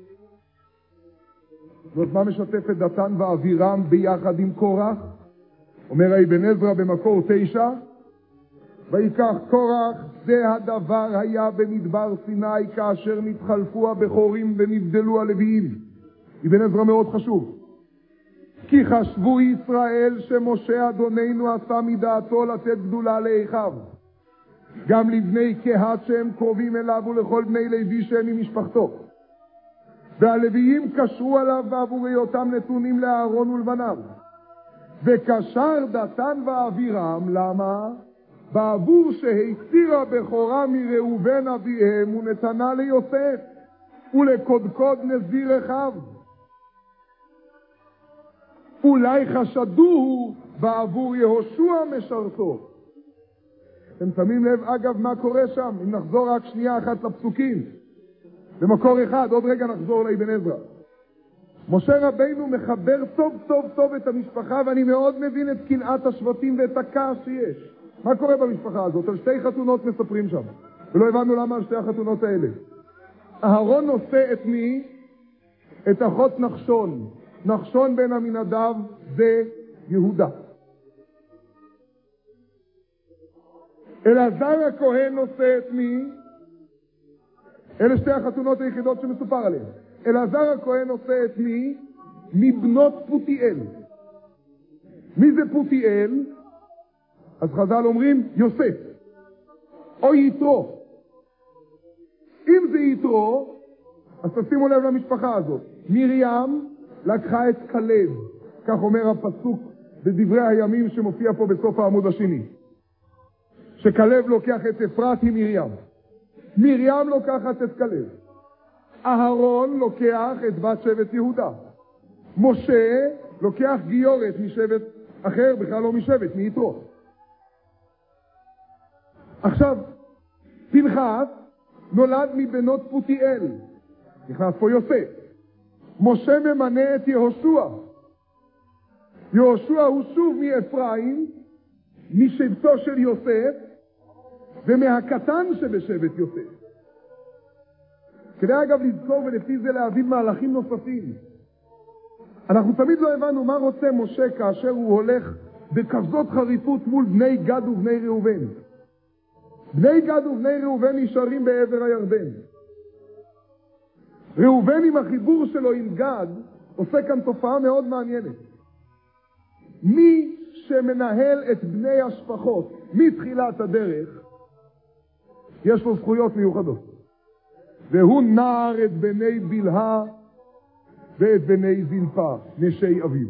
S1: זאת מה משתף את דתן ואבירם ביחד עם קורח? אומר אבן עזרא במקור 9, ויקח קורח זה הדבר היה במדבר סיני כאשר נתחלפו הבכורים ונבדלו הלוויים. אבן עזרא מאוד חשוב. כי חשבו ישראל שמשה אדוננו עשה מדעתו לתת גדולה לאחיו, גם לבני קהת שהם קרובים אליו ולכל בני לוי שהם ממשפחתו. והלוויים קשרו עליו ועבור היותם נתונים לאהרון ולבניו. וקשר דתן ואבירם, למה? בעבור שהתירה בכורה מראובן אביהם ונתנה ליוסף ולקודקוד נזיר אחיו. אולי חשדוהו בעבור יהושע משרתו. אתם שמים לב אגב מה קורה שם? אם נחזור רק שנייה אחת לפסוקים במקור 1, עוד רגע נחזור לאבן עזרא. משה רבינו מחבר טוב טוב טוב את המשפחה, ואני מאוד מבין את קנאת השבטים ואת הכעס שיש. מה קורה במשפחה הזאת? על 2 חתונות מספרים שם, ולא הבנו למה על 2 החתונות האלה. אהרון נושא את מי? את אחות נחשון. נחשון בן עמינדב זה יהודה. אלעזר הכהן נושא את מי? אלה 2 החתונות היחידות שמסופר עליהן. אלעזר הכהן נושא את מי? מבנות פותיאל. מי זה פותיאל? אז חז"ל אומרים יוסף או יתרו. אם זה יתרו, אז תשימו לב למשפחה הזאת. מרים לקחה את כלב, כך אומר הפסוק בדברי הימים שמופיע פה בסוף העמוד השני, שכלב לוקח את אפרת עם מרים לוקחת את כלב. אהרון לוקח את בת שבט יהודה. משה לוקח גיורת משבט אחר, בכלל לא משבט, מיתרו. עכשיו, פנחס נולד מבנות פותיאל, נכנס פה יוסף. משה ממנה את יהושע. יהושע הוא שוב מאפרים, משבטו של יוסף, ומהקטן שבשבט יוסף. כדי אגב לזכור ולפי זה להבין מהלכים נוספים. אנחנו תמיד לא הבנו מה רוצה משה כאשר הוא הולך בכזאת חריפות מול בני גד ובני ראובן. בני גד ובני ראובן נשארים בעבר הירדן. ראובן עם החיבור שלו עם גד עושה כאן תופעה מאוד מעניינת. מי שמנהל את בני השפחות מתחילת הדרך יש לו זכויות מיוחדות. והוא נער את בני בלהה ואת בני זלפה, נשי אביו.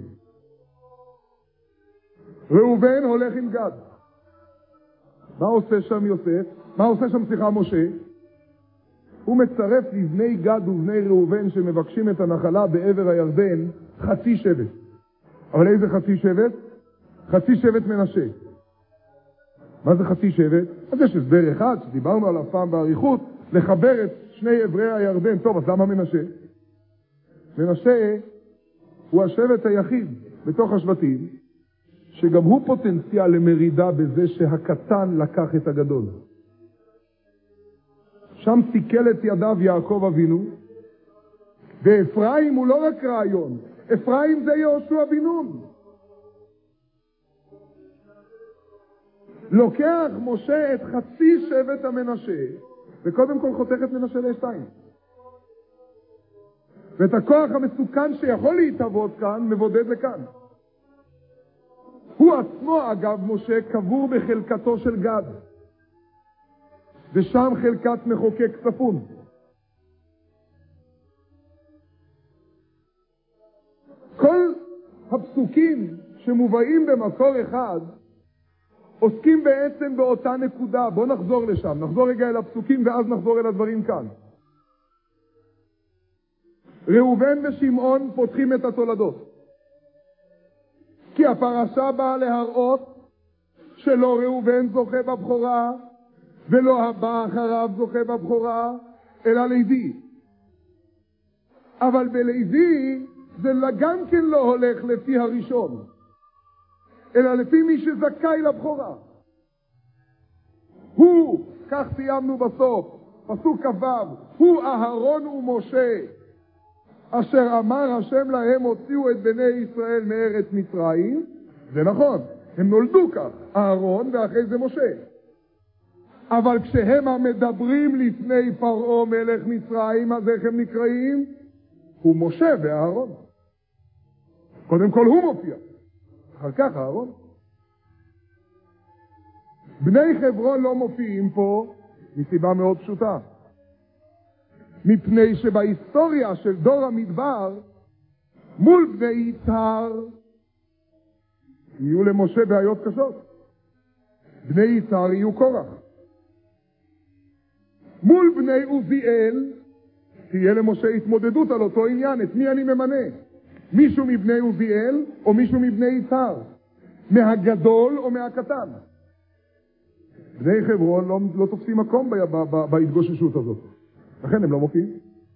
S1: ראובן הולך עם גד. מה עושה שם יוסף? מה עושה שם משה? הוא מצרף לבני גד ובני ראובן שמבקשים את הנחלה בעבר הירדן חצי שבט. אבל איזה חצי שבט? חצי שבט מנשה. מה זה חצי שבט? אז יש הסבר אחד שדיברנו עליו פעם בעריכות, לחבר את 2 עברי הירדן. טוב, אז למה מנשה? מנשה הוא השבט היחיד בתוך השבטים שגם הוא פוטנציאל למרידה בזה שהקטן לקח את הגדול. שם תיקל את ידיו יעקב אבינו, ואפרים הוא לא רק רעיון, אפרים זה יהושע בן נון. לוקח משה את חצי שבט המנשה, וקודם כל חותך את מנשה ל2. ואת הכוח המסוכן שיכול להתעבוד כאן, מבודד לכאן. הוא עצמו, אגב, משה, קבור בחלקתו של גד. ושם חלקת מחוקק צפון. כל הפסוקים שמובאים במקור אחד עוסקים בעצם באותה נקודה. בואו נחזור לשם, נחזור רגע אל הפסוקים ואז נחזור אל הדברים כאן. ראובן ושמעון פותחים את התולדות, כי הפרשה באה להראות שלא ראובן זוכה בבחורה ולא הבא אחריו זוכה בבחורה, אלא לוי. אבל בלוי זה גם כן לא הולך לפי הראשון, אלא לפי מי שזכאי לבחורה. הוא, כך סיימנו בסוף, פסוק כ"ו, הוא אהרון ומשה, אשר אמר השם להם הוציאו את בני ישראל מארץ מצרים. זה נכון, הם נולדו כך, אהרון ואחרי זה משה. אבל כשהם המדברים לפני פרעה מלך מצרים, אז איך הם נקראים? הוא משה ואהרון. קודם כל הוא מופיע, אחר כך אהרון. בני חברון לא מופיעים פה מסיבה מאוד פשוטה. מפני שבהיסטוריה של דור המדבר, מול בני יצהר, יהיו למשה בעיות קשות. בני יצהר יהיו קורח. מול בני עוזיאל, תהיה למשה התמודדות על אותו עניין. את מי אני ממנה? מישהו מבני עוזיאל או מישהו מבני יצהר? מהגדול או מהקטן? בני חברון לא תופסים מקום בהתגוששות הזאת. לכן הם לא מופיעים.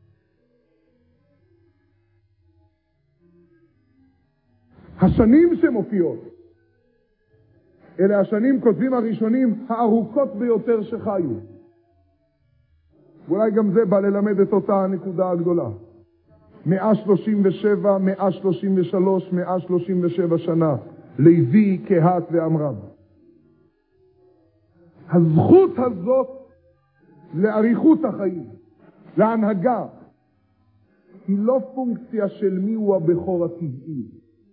S1: השנים שמופיעות, אלה השנים, כותבים הראשונים, הארוכות ביותר שחיו. ואולי גם זה בא ללמד את אותה הנקודה הגדולה. 137, 133, 137 שנה, לוי, קהת ועמרם. הזכות הזאת לאריכות החיים, להנהגה, היא לא פונקציה של מי הוא הבכור הטבעי.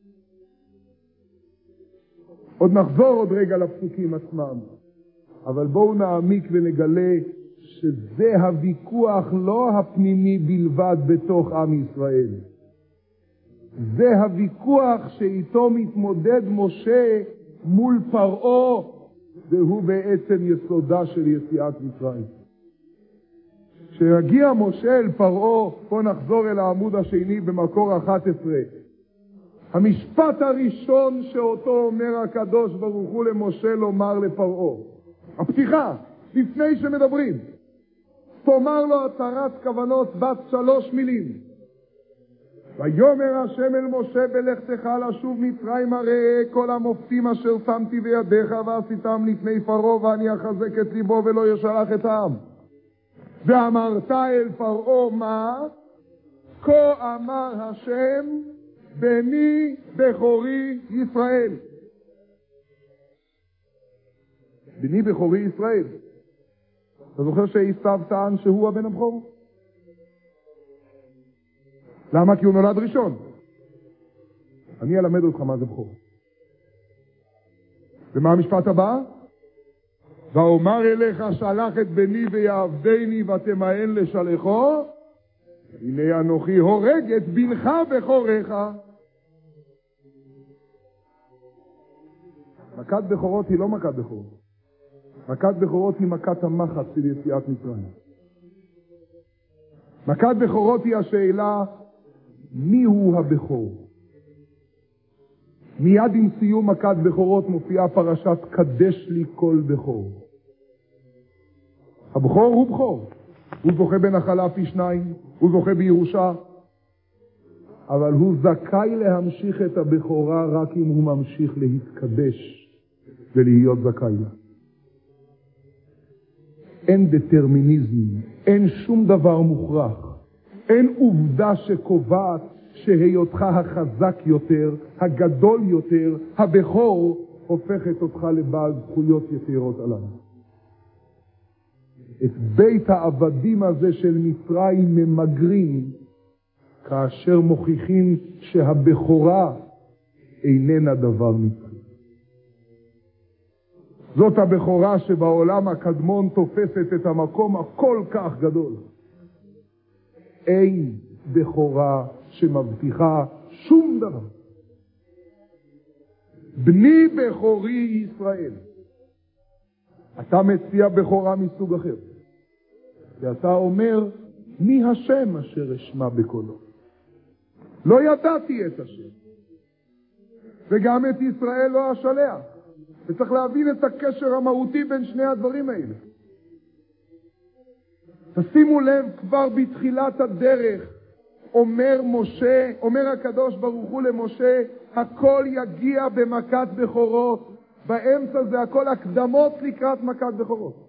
S1: עוד נחזור עוד רגע לפסוקים עצמם, אבל בואו נעמיק ונגלה שזה הוויכוח לא הפנימי בלבד בתוך עם ישראל. זה הוויכוח שאיתו מתמודד משה מול פרעה, והוא בעצם יסודה של יציאת מצרים. כשיגיע משה אל פרעה, פה נחזור אל העמוד השני במקור 11. המשפט הראשון שאותו אומר הקדוש ברוך הוא למשה לומר לפרעה, הפתיחה, לפני שמדברים, תאמר לו הצהרת כוונות בת 3 מילים. ויאמר השם אל משה בלכתך לשוב מצרים, ראה כל המופתים אשר שמתי בידיך ועשיתם לפני פרעה, ואני אחזק את ליבו ולא ישלח את העם. ואמרת אל פרעה מה? כה אמר השם בני בכורי ישראל. בני בכורי ישראל. אתה זוכר שעשיו טען שהוא הבן הבכור? למה? כי הוא נולד ראשון. אני אלמד אותך מה זה בכור. ומה המשפט הבא? ואומר אליך שלח את בני ויעבדני ותמאן לשלחו, הנה אנוכי הורג את בנך בכורך. מכת בכורות היא לא מכת בכורות. מכת בכורות היא מכת המחץ של יציאת מצרים. מכת בכורות היא השאלה מי הוא הבכור. מיד עם סיום מכת בכורות מופיעה פרשת קדש לי כל בכור. הבכור הוא בכור. הוא זוכה בנחלה פי 2, הוא זוכה בירושה, אבל הוא זכאי להמשיך את הבכורה רק אם הוא ממשיך להתקדש ולהיות זכאי לה. אין דטרמיניזם, אין שום דבר מוכרח, אין עובדה שקובעת שהיותך החזק יותר, הגדול יותר, הבכור, הופכת אותך לבעל זכויות יתרות עליו. את בית העבדים הזה של מצרים ממגרים, כאשר מוכיחים שהבכורה איננה דבר מצרי. זאת הבכורה שבעולם הקדמון תופסת את המקום הכל כך גדול. אין בכורה שמבטיחה שום דבר. בני בכורי ישראל. אתה מציע בכורה מסוג אחר. ואתה אומר, מי השם אשר אשמע בקולו? לא ידעתי את השם. וגם את ישראל לא אשלח. וצריך להבין את הקשר המהותי בין שני הדברים האלה. תשימו לב, כבר בתחילת הדרך אומר הקדוש ברוך הוא למשה, הכל יגיע במכת בכורות. באמצע זה הכל הקדמות לקראת מכת בכורות.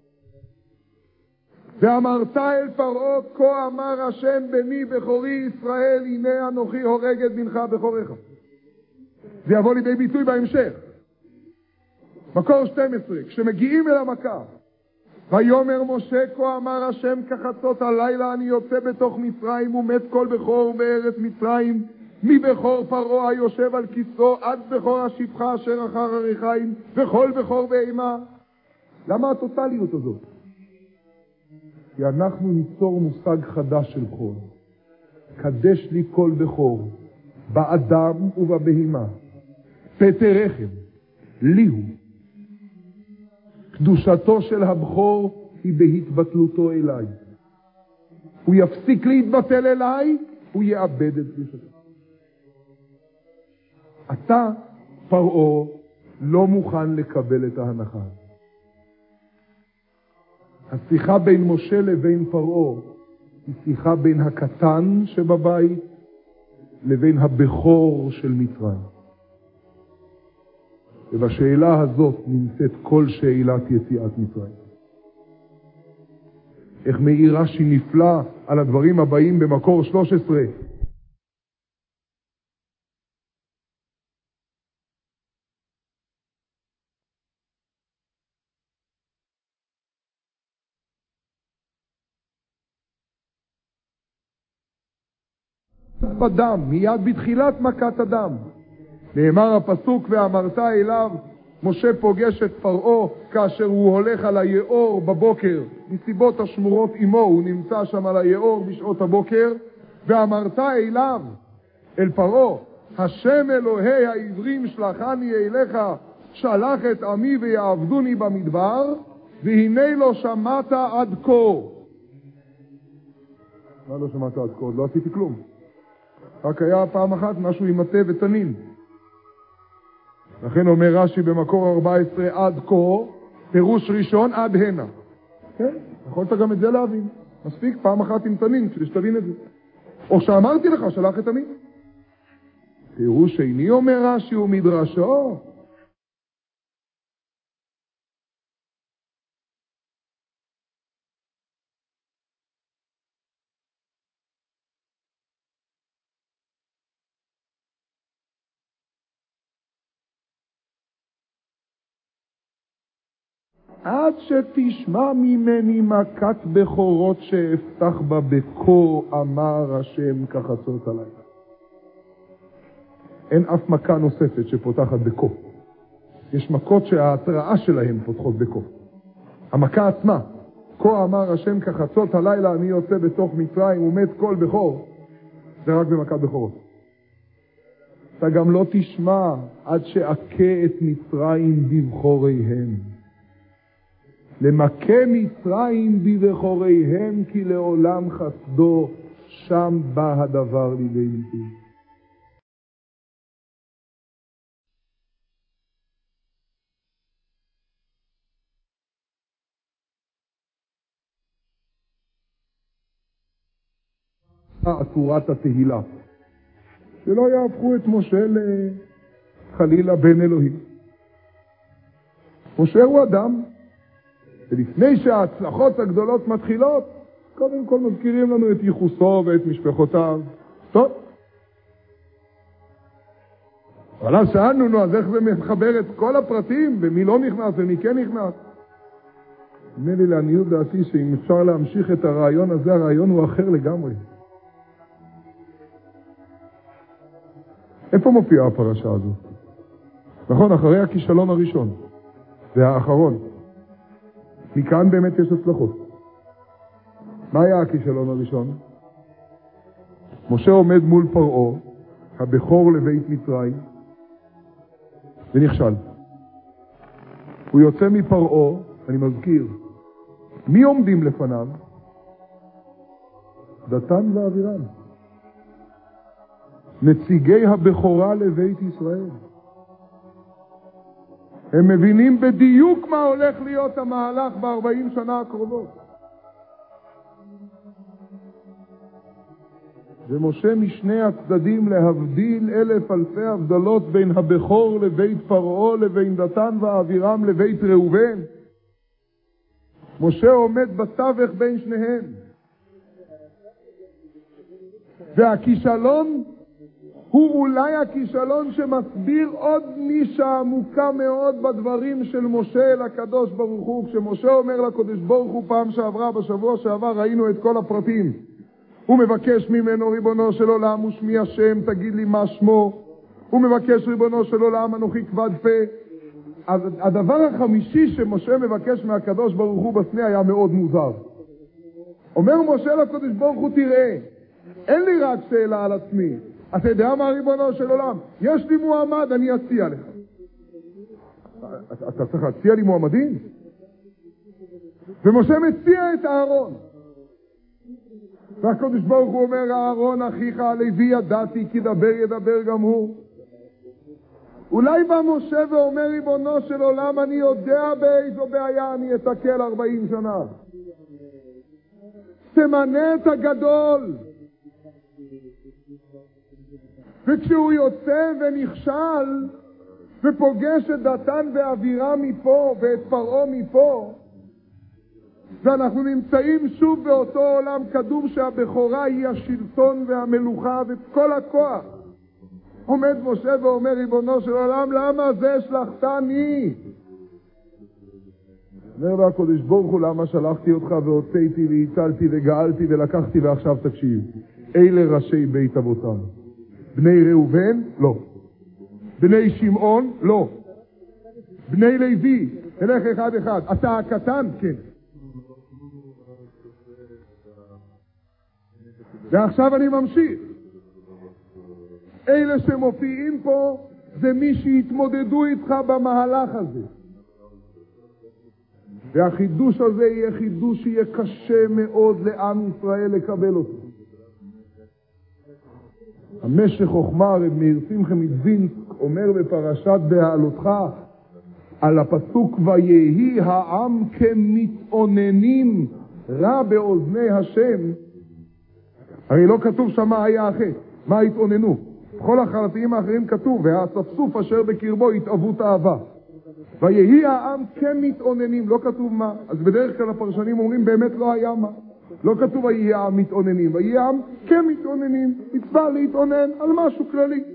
S1: ואמרת אל פרעה, כה אמר השם בני בכורי ישראל, הנה אנוכי הורג את בנך בכורך. זה יבוא לידי ביטוי בהמשך. מקור 12, כשמגיעים אל המכה, ויאמר משה, כה אמר השם כחצות הלילה אני יוצא בתוך מצרים ומת כל בכור בארץ מצרים, מבכור פרעה היושב על כיסאו עד בכור השפחה אשר אחר הריחיים וכל בכור בהמה. למה הטוטליות הזאת? כי אנחנו ניצור מושג חדש של בכור. קדש לי כל בכור, באדם ובבהמה, פטר רחם, לי הוא. קדושתו של הבכור היא בהתבטלותו אליי. הוא יפסיק להתבטל אליי, הוא יאבד את קדושתו. אתה, פרעה, לא מוכן לקבל את ההנחה. השיחה בין משה לבין פרעה היא שיחה בין הקטן שבבית לבין הבכור של מצרים. ובשאלה הזאת נמצאת כל שאלת יציאת מצרים. איך מאיר רש"י נפלא על הדברים הבאים במקור 13. בדם, מיד בתחילת מכת הדם. נאמר הפסוק, ואמרת אליו, משה פוגש את פרעה כאשר הוא הולך על היאור בבוקר, מסיבות השמורות עמו, הוא נמצא שם על היאור בשעות הבוקר, ואמרת אליו, אל פרעה, השם אלוהי העברים שלחני אליך, שלח את עמי ויעבדוני במדבר, והנה לא שמעת עד כה. מה לא שמעת עד כה? לא עשיתי כלום. רק היה פעם אחת משהו עם מטה ותנין. לכן אומר רש"י במקור 14 עד כה, פירוש ראשון עד הנה. כן, יכולת גם את זה להבין. מספיק פעם אחת עם תנין כדי שתבין את זה. או שאמרתי לך, שלח את עמי. פירוש שני אומר רש"י ומדרשו. עד שתשמע ממני מכת בכורות שאפתח בה בקור, אמר השם כחצות הלילה. אין אף מכה נוספת שפותחת בקור. יש מכות שההתראה שלהם פותחות בקור. המכה עצמה, כה אמר השם כחצות הלילה אני יוצא בתוך מצרים ומת כל בכור, זה רק במכת בכורות. אתה גם לא תשמע עד שעקה את מצרים בבחוריהם. למכה מצרים בבחוריהם כי לעולם חסדו, שם בא הדבר לידי ביטוי. עטורת התהילה, שלא יהפכו את משה לחלילה בן אלוהים. משה הוא אדם, ולפני שההצלחות הגדולות מתחילות, קודם כל מזכירים לנו את ייחוסו ואת משפחותיו. טוב. אבל אז שאלנו, אז איך זה מחבר את כל הפרטים, ומי לא נכנס ומי כן נכנס? נדמה לי לעניות דעתי שאם אפשר להמשיך את הרעיון הזה, הרעיון הוא אחר לגמרי. איפה מופיעה הפרשה הזו? נכון, אחרי הכישלון הראשון והאחרון. מכאן באמת יש הצלחות. מה היה הכישלון הראשון? משה עומד מול פרעה, הבכור לבית מצרים, ונכשל. הוא יוצא מפרעה, אני מזכיר, מי עומדים לפניו? דתן ואבירם. נציגי הבכורה לבית ישראל. הם מבינים בדיוק מה הולך להיות המהלך ב-40 שנה הקרובות. ומשה משני הצדדים להבדיל 1000 אלפי הבדלות בין הבכור לבית פרעה לבין דתן ואבירם לבית ראובן. משה עומד בתווך בין שניהם. והכישלון הוא אולי הכישלון שמסביר עוד נישה עמוקה מאוד בדברים של משה אל הקדוש ברוך הוא. כשמשה אומר לקדוש ברוך הוא פעם שעברה, בשבוע שעבר ראינו את כל הפרטים. הוא מבקש ממנו, ריבונו של עולם, ושמי השם, תגיד לי מה שמו. הוא מבקש, ריבונו של עולם, אנוכי כבד פה. הדבר החמישי שמשה מבקש מהקדוש ברוך הוא בסנה היה מאוד מוזר. אומר משה לקדוש ברוך הוא, תראה, אין לי רק שאלה על עצמי. אתה יודע מה, ריבונו של עולם? יש לי מועמד, אני אציע לך. אתה צריך להציע לי מועמדים? ומשה מציע את אהרון. והקדוש ברוך הוא אומר, אהרון אחיך הלוי ידעתי, כי דבר ידבר גם הוא. אולי בא משה ואומר, ריבונו של עולם, אני יודע באיזו בעיה אני אתקל 40 שנה. תמנה את הגדול. וכשהוא יוצא ונכשל ופוגש את דתן ואבירם מפה ואת פרעה מפה, ואנחנו נמצאים שוב באותו עולם קדום שהבכורה היא השלטון והמלוכה וכל הכוח. עומד משה ואומר, ריבונו של עולם, למה זה שלחתני? אומר לו הקדוש ברוך הוא, למה שלחתי אותך והוצאתי והצלתי וגאלתי ולקחתי, ועכשיו תקשיב, אלה ראשי בית אבותם. בני ראובן? לא. בני שמעון? לא. בני לוי? תלך אחד אחד. אתה הקטן? כן. ועכשיו אני ממשיך. אלה שמופיעים פה זה מי שהתמודדו איתך במהלך הזה. והחידוש הזה יהיה חידוש שיהיה קשה מאוד לעם ישראל לקבל אותו. המשך חוכמה, רב מאיר שמחה מדווינסק אומר בפרשת בהעלותך על הפסוק ויהי העם כמתאוננים רע באוזני השם. הרי לא כתוב שם מה היה החטא, מה התאוננו. בכל החלטים האחרים כתוב והאספסוף אשר בקרבו התאוות אהבה. ויהי העם כמתאוננים, לא כתוב מה. אז בדרך כלל הפרשנים אומרים באמת לא היה מה. לא כתוב ויהי העם מתאוננים, ויהי העם כמתאוננים. מצווה להתאונן על משהו כללי.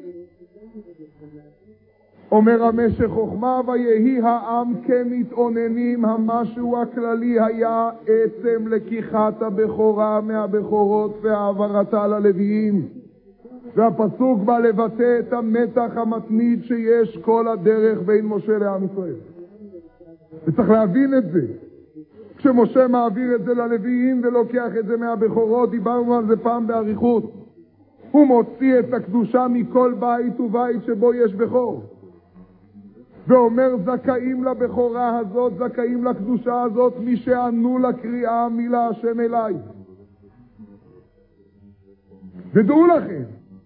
S1: אומר המשך חוכמה ויהי העם כמתאוננים, המשהו הכללי היה עצם לקיחת הבכורה מהבכורות והעברתה ללוויים. והפסוק בא לבטא את המתח המתמיד שיש כל הדרך בין משה לעם ישראל. וצריך להבין את זה. כשמשה מעביר את זה ללוויים ולוקח את זה מהבכורות, דיברנו על זה פעם באריכות, הוא מוציא את הקדושה מכל בית ובית שבו יש בכור. ואומר זכאים לבכורה הזאת, זכאים לקדושה הזאת, מי שענו לקריאה מילה השם אליי. ודעו לכם,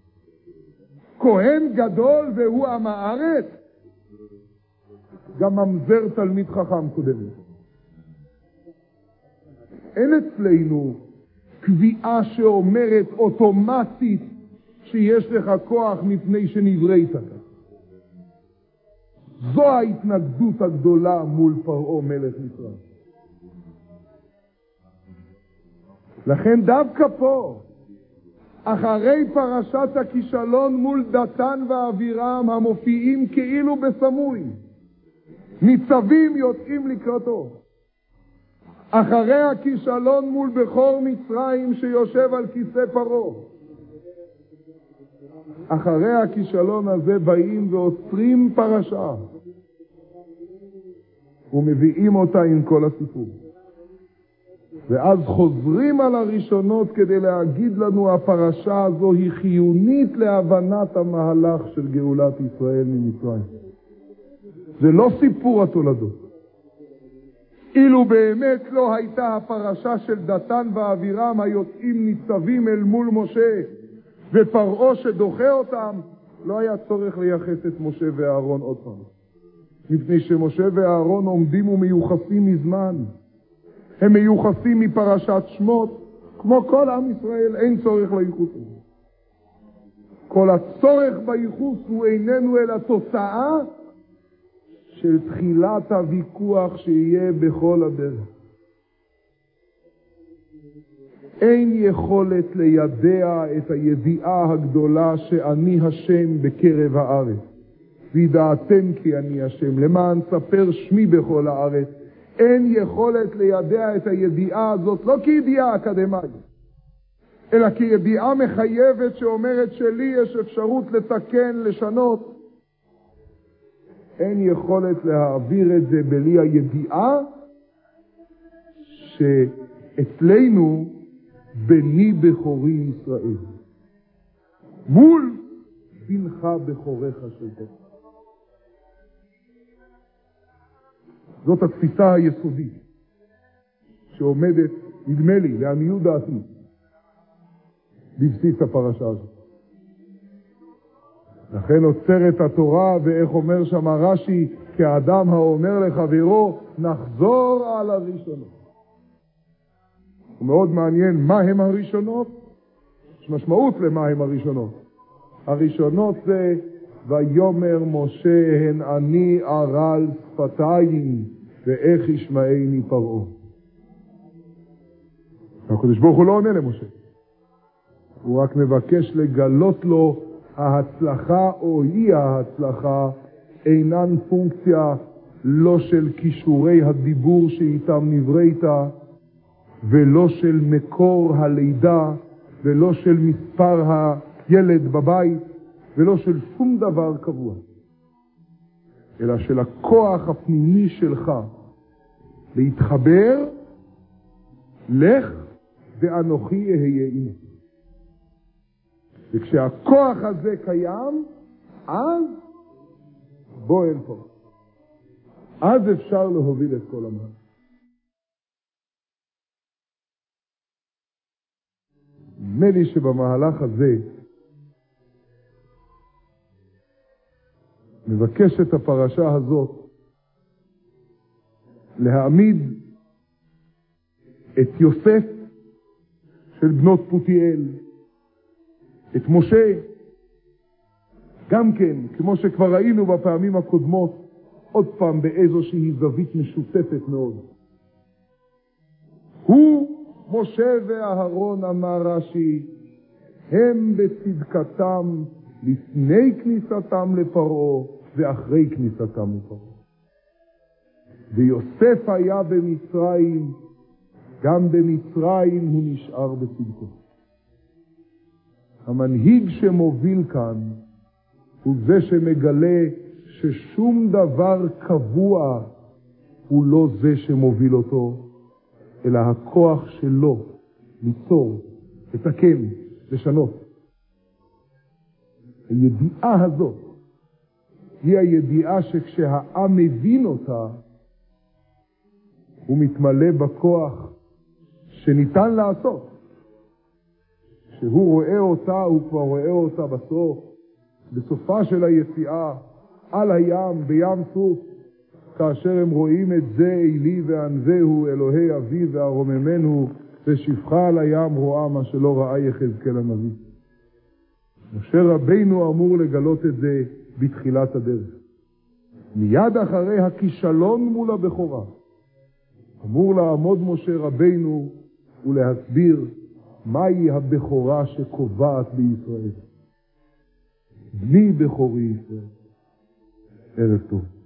S1: כהן גדול והוא עם הארץ, גם ממזר תלמיד חכם קודם. אין אצלנו קביעה שאומרת אוטומטית שיש לך כוח מפני שנבראת כאן. זו ההתנגדות הגדולה מול פרעה מלך מצרים. לכן דווקא פה, אחרי פרשת הכישלון מול דתן ואבירם המופיעים כאילו בסמוי, ניצבים יוצאים לקראתו. אחרי הכישלון מול בכור מצרים שיושב על כיסא פרעה, אחרי הכישלון הזה באים ועוצרים פרשה ומביאים אותה עם כל הסיפור. ואז חוזרים על הראשונות כדי להגיד לנו הפרשה הזו היא חיונית להבנת המהלך של גאולת ישראל ממצרים. זה לא סיפור התולדות. אילו באמת לא הייתה הפרשה של דתן ואבירם היוצאים ניצבים אל מול משה ופרעה שדוחה אותם, לא היה צורך לייחס את משה ואהרון עוד פעם. מפני שמשה ואהרון עומדים ומיוחסים מזמן. הם מיוחסים מפרשת שמות, כמו כל עם ישראל, אין צורך לייחוס. כל הצורך בייחוס הוא איננו אלא תוצאה של תחילת הוויכוח שיהיה בכל הדרך. אין יכולת לידע את הידיעה הגדולה שאני השם בקרב הארץ. וידעתם כי אני השם, למען ספר שמי בכל הארץ. אין יכולת לידע את הידיעה הזאת, לא כידיעה אקדמית, אלא כידיעה מחייבת שאומרת שלי יש אפשרות לתקן, לשנות. אין יכולת להעביר את זה בלי הידיעה שאצלנו בני בכורי ישראל מול בנך בכורך של תורה. זאת התפיסה היסודית שעומדת, נדמה לי, לעניות דעתי, בבסיס הפרשה הזאת. לכן עוצרת התורה, ואיך אומר שם רש"י, כאדם האומר לחברו, נחזור על הראשונות. ומאוד מעניין מה הם הראשונות. יש משמעות למה הם הראשונות. הראשונות זה ויאמר משה הן אני ערל שפתיים ואיך ישמעני פרעה. הקדוש ברוך הוא לא עונה למשה. הוא רק מבקש לגלות לו ההצלחה או אי ההצלחה אינן פונקציה לא של כישורי הדיבור שאיתם נבראת, ולא של מקור הלידה, ולא של מספר הילד בבית, ולא של שום דבר קבוע, אלא של הכוח הפנימי שלך להתחבר, לך ואנוכי אהיה עמך. וכשהכוח הזה קיים, אז בוא אל פה. אז אפשר להוביל את כל המהלך. נדמה לי שבמהלך הזה מבקשת הפרשה הזאת להעמיד את יוסף של בנות פותיאל, את משה, גם כן, כמו שכבר ראינו בפעמים הקודמות, עוד פעם באיזושהי זווית משותפת מאוד. הוא, משה ואהרון, אמר רש"י, הם בצדקתם לפני כניסתם לפרעה ואחרי כניסתם לפרעה. ויוסף היה במצרים, גם במצרים הוא נשאר בצדקו. המנהיג שמוביל כאן הוא זה שמגלה ששום דבר קבוע הוא לא זה שמוביל אותו, אלא הכוח שלו ליצור, לתקן, לשנות. הידיעה הזאת היא הידיעה שכשהעם מבין אותה, הוא מתמלא בכוח שניתן לעשות. כשהוא רואה אותה, הוא כבר רואה אותה בסופה של היציאה, על הים, בים סוף, כאשר הם רואים את זה אלי וענזהו, אלוהי אבי והרוממנו, ושפחה על הים רואה מה שלא ראה יחזקאל הנביא. משה רבינו אמור לגלות את זה בתחילת הדרך. מיד אחרי הכישלון מול הבכורה, אמור לעמוד משה רבינו ולהסביר מהי הבכורה שקובעת בישראל. בני בכורי ישראל. ערב טוב.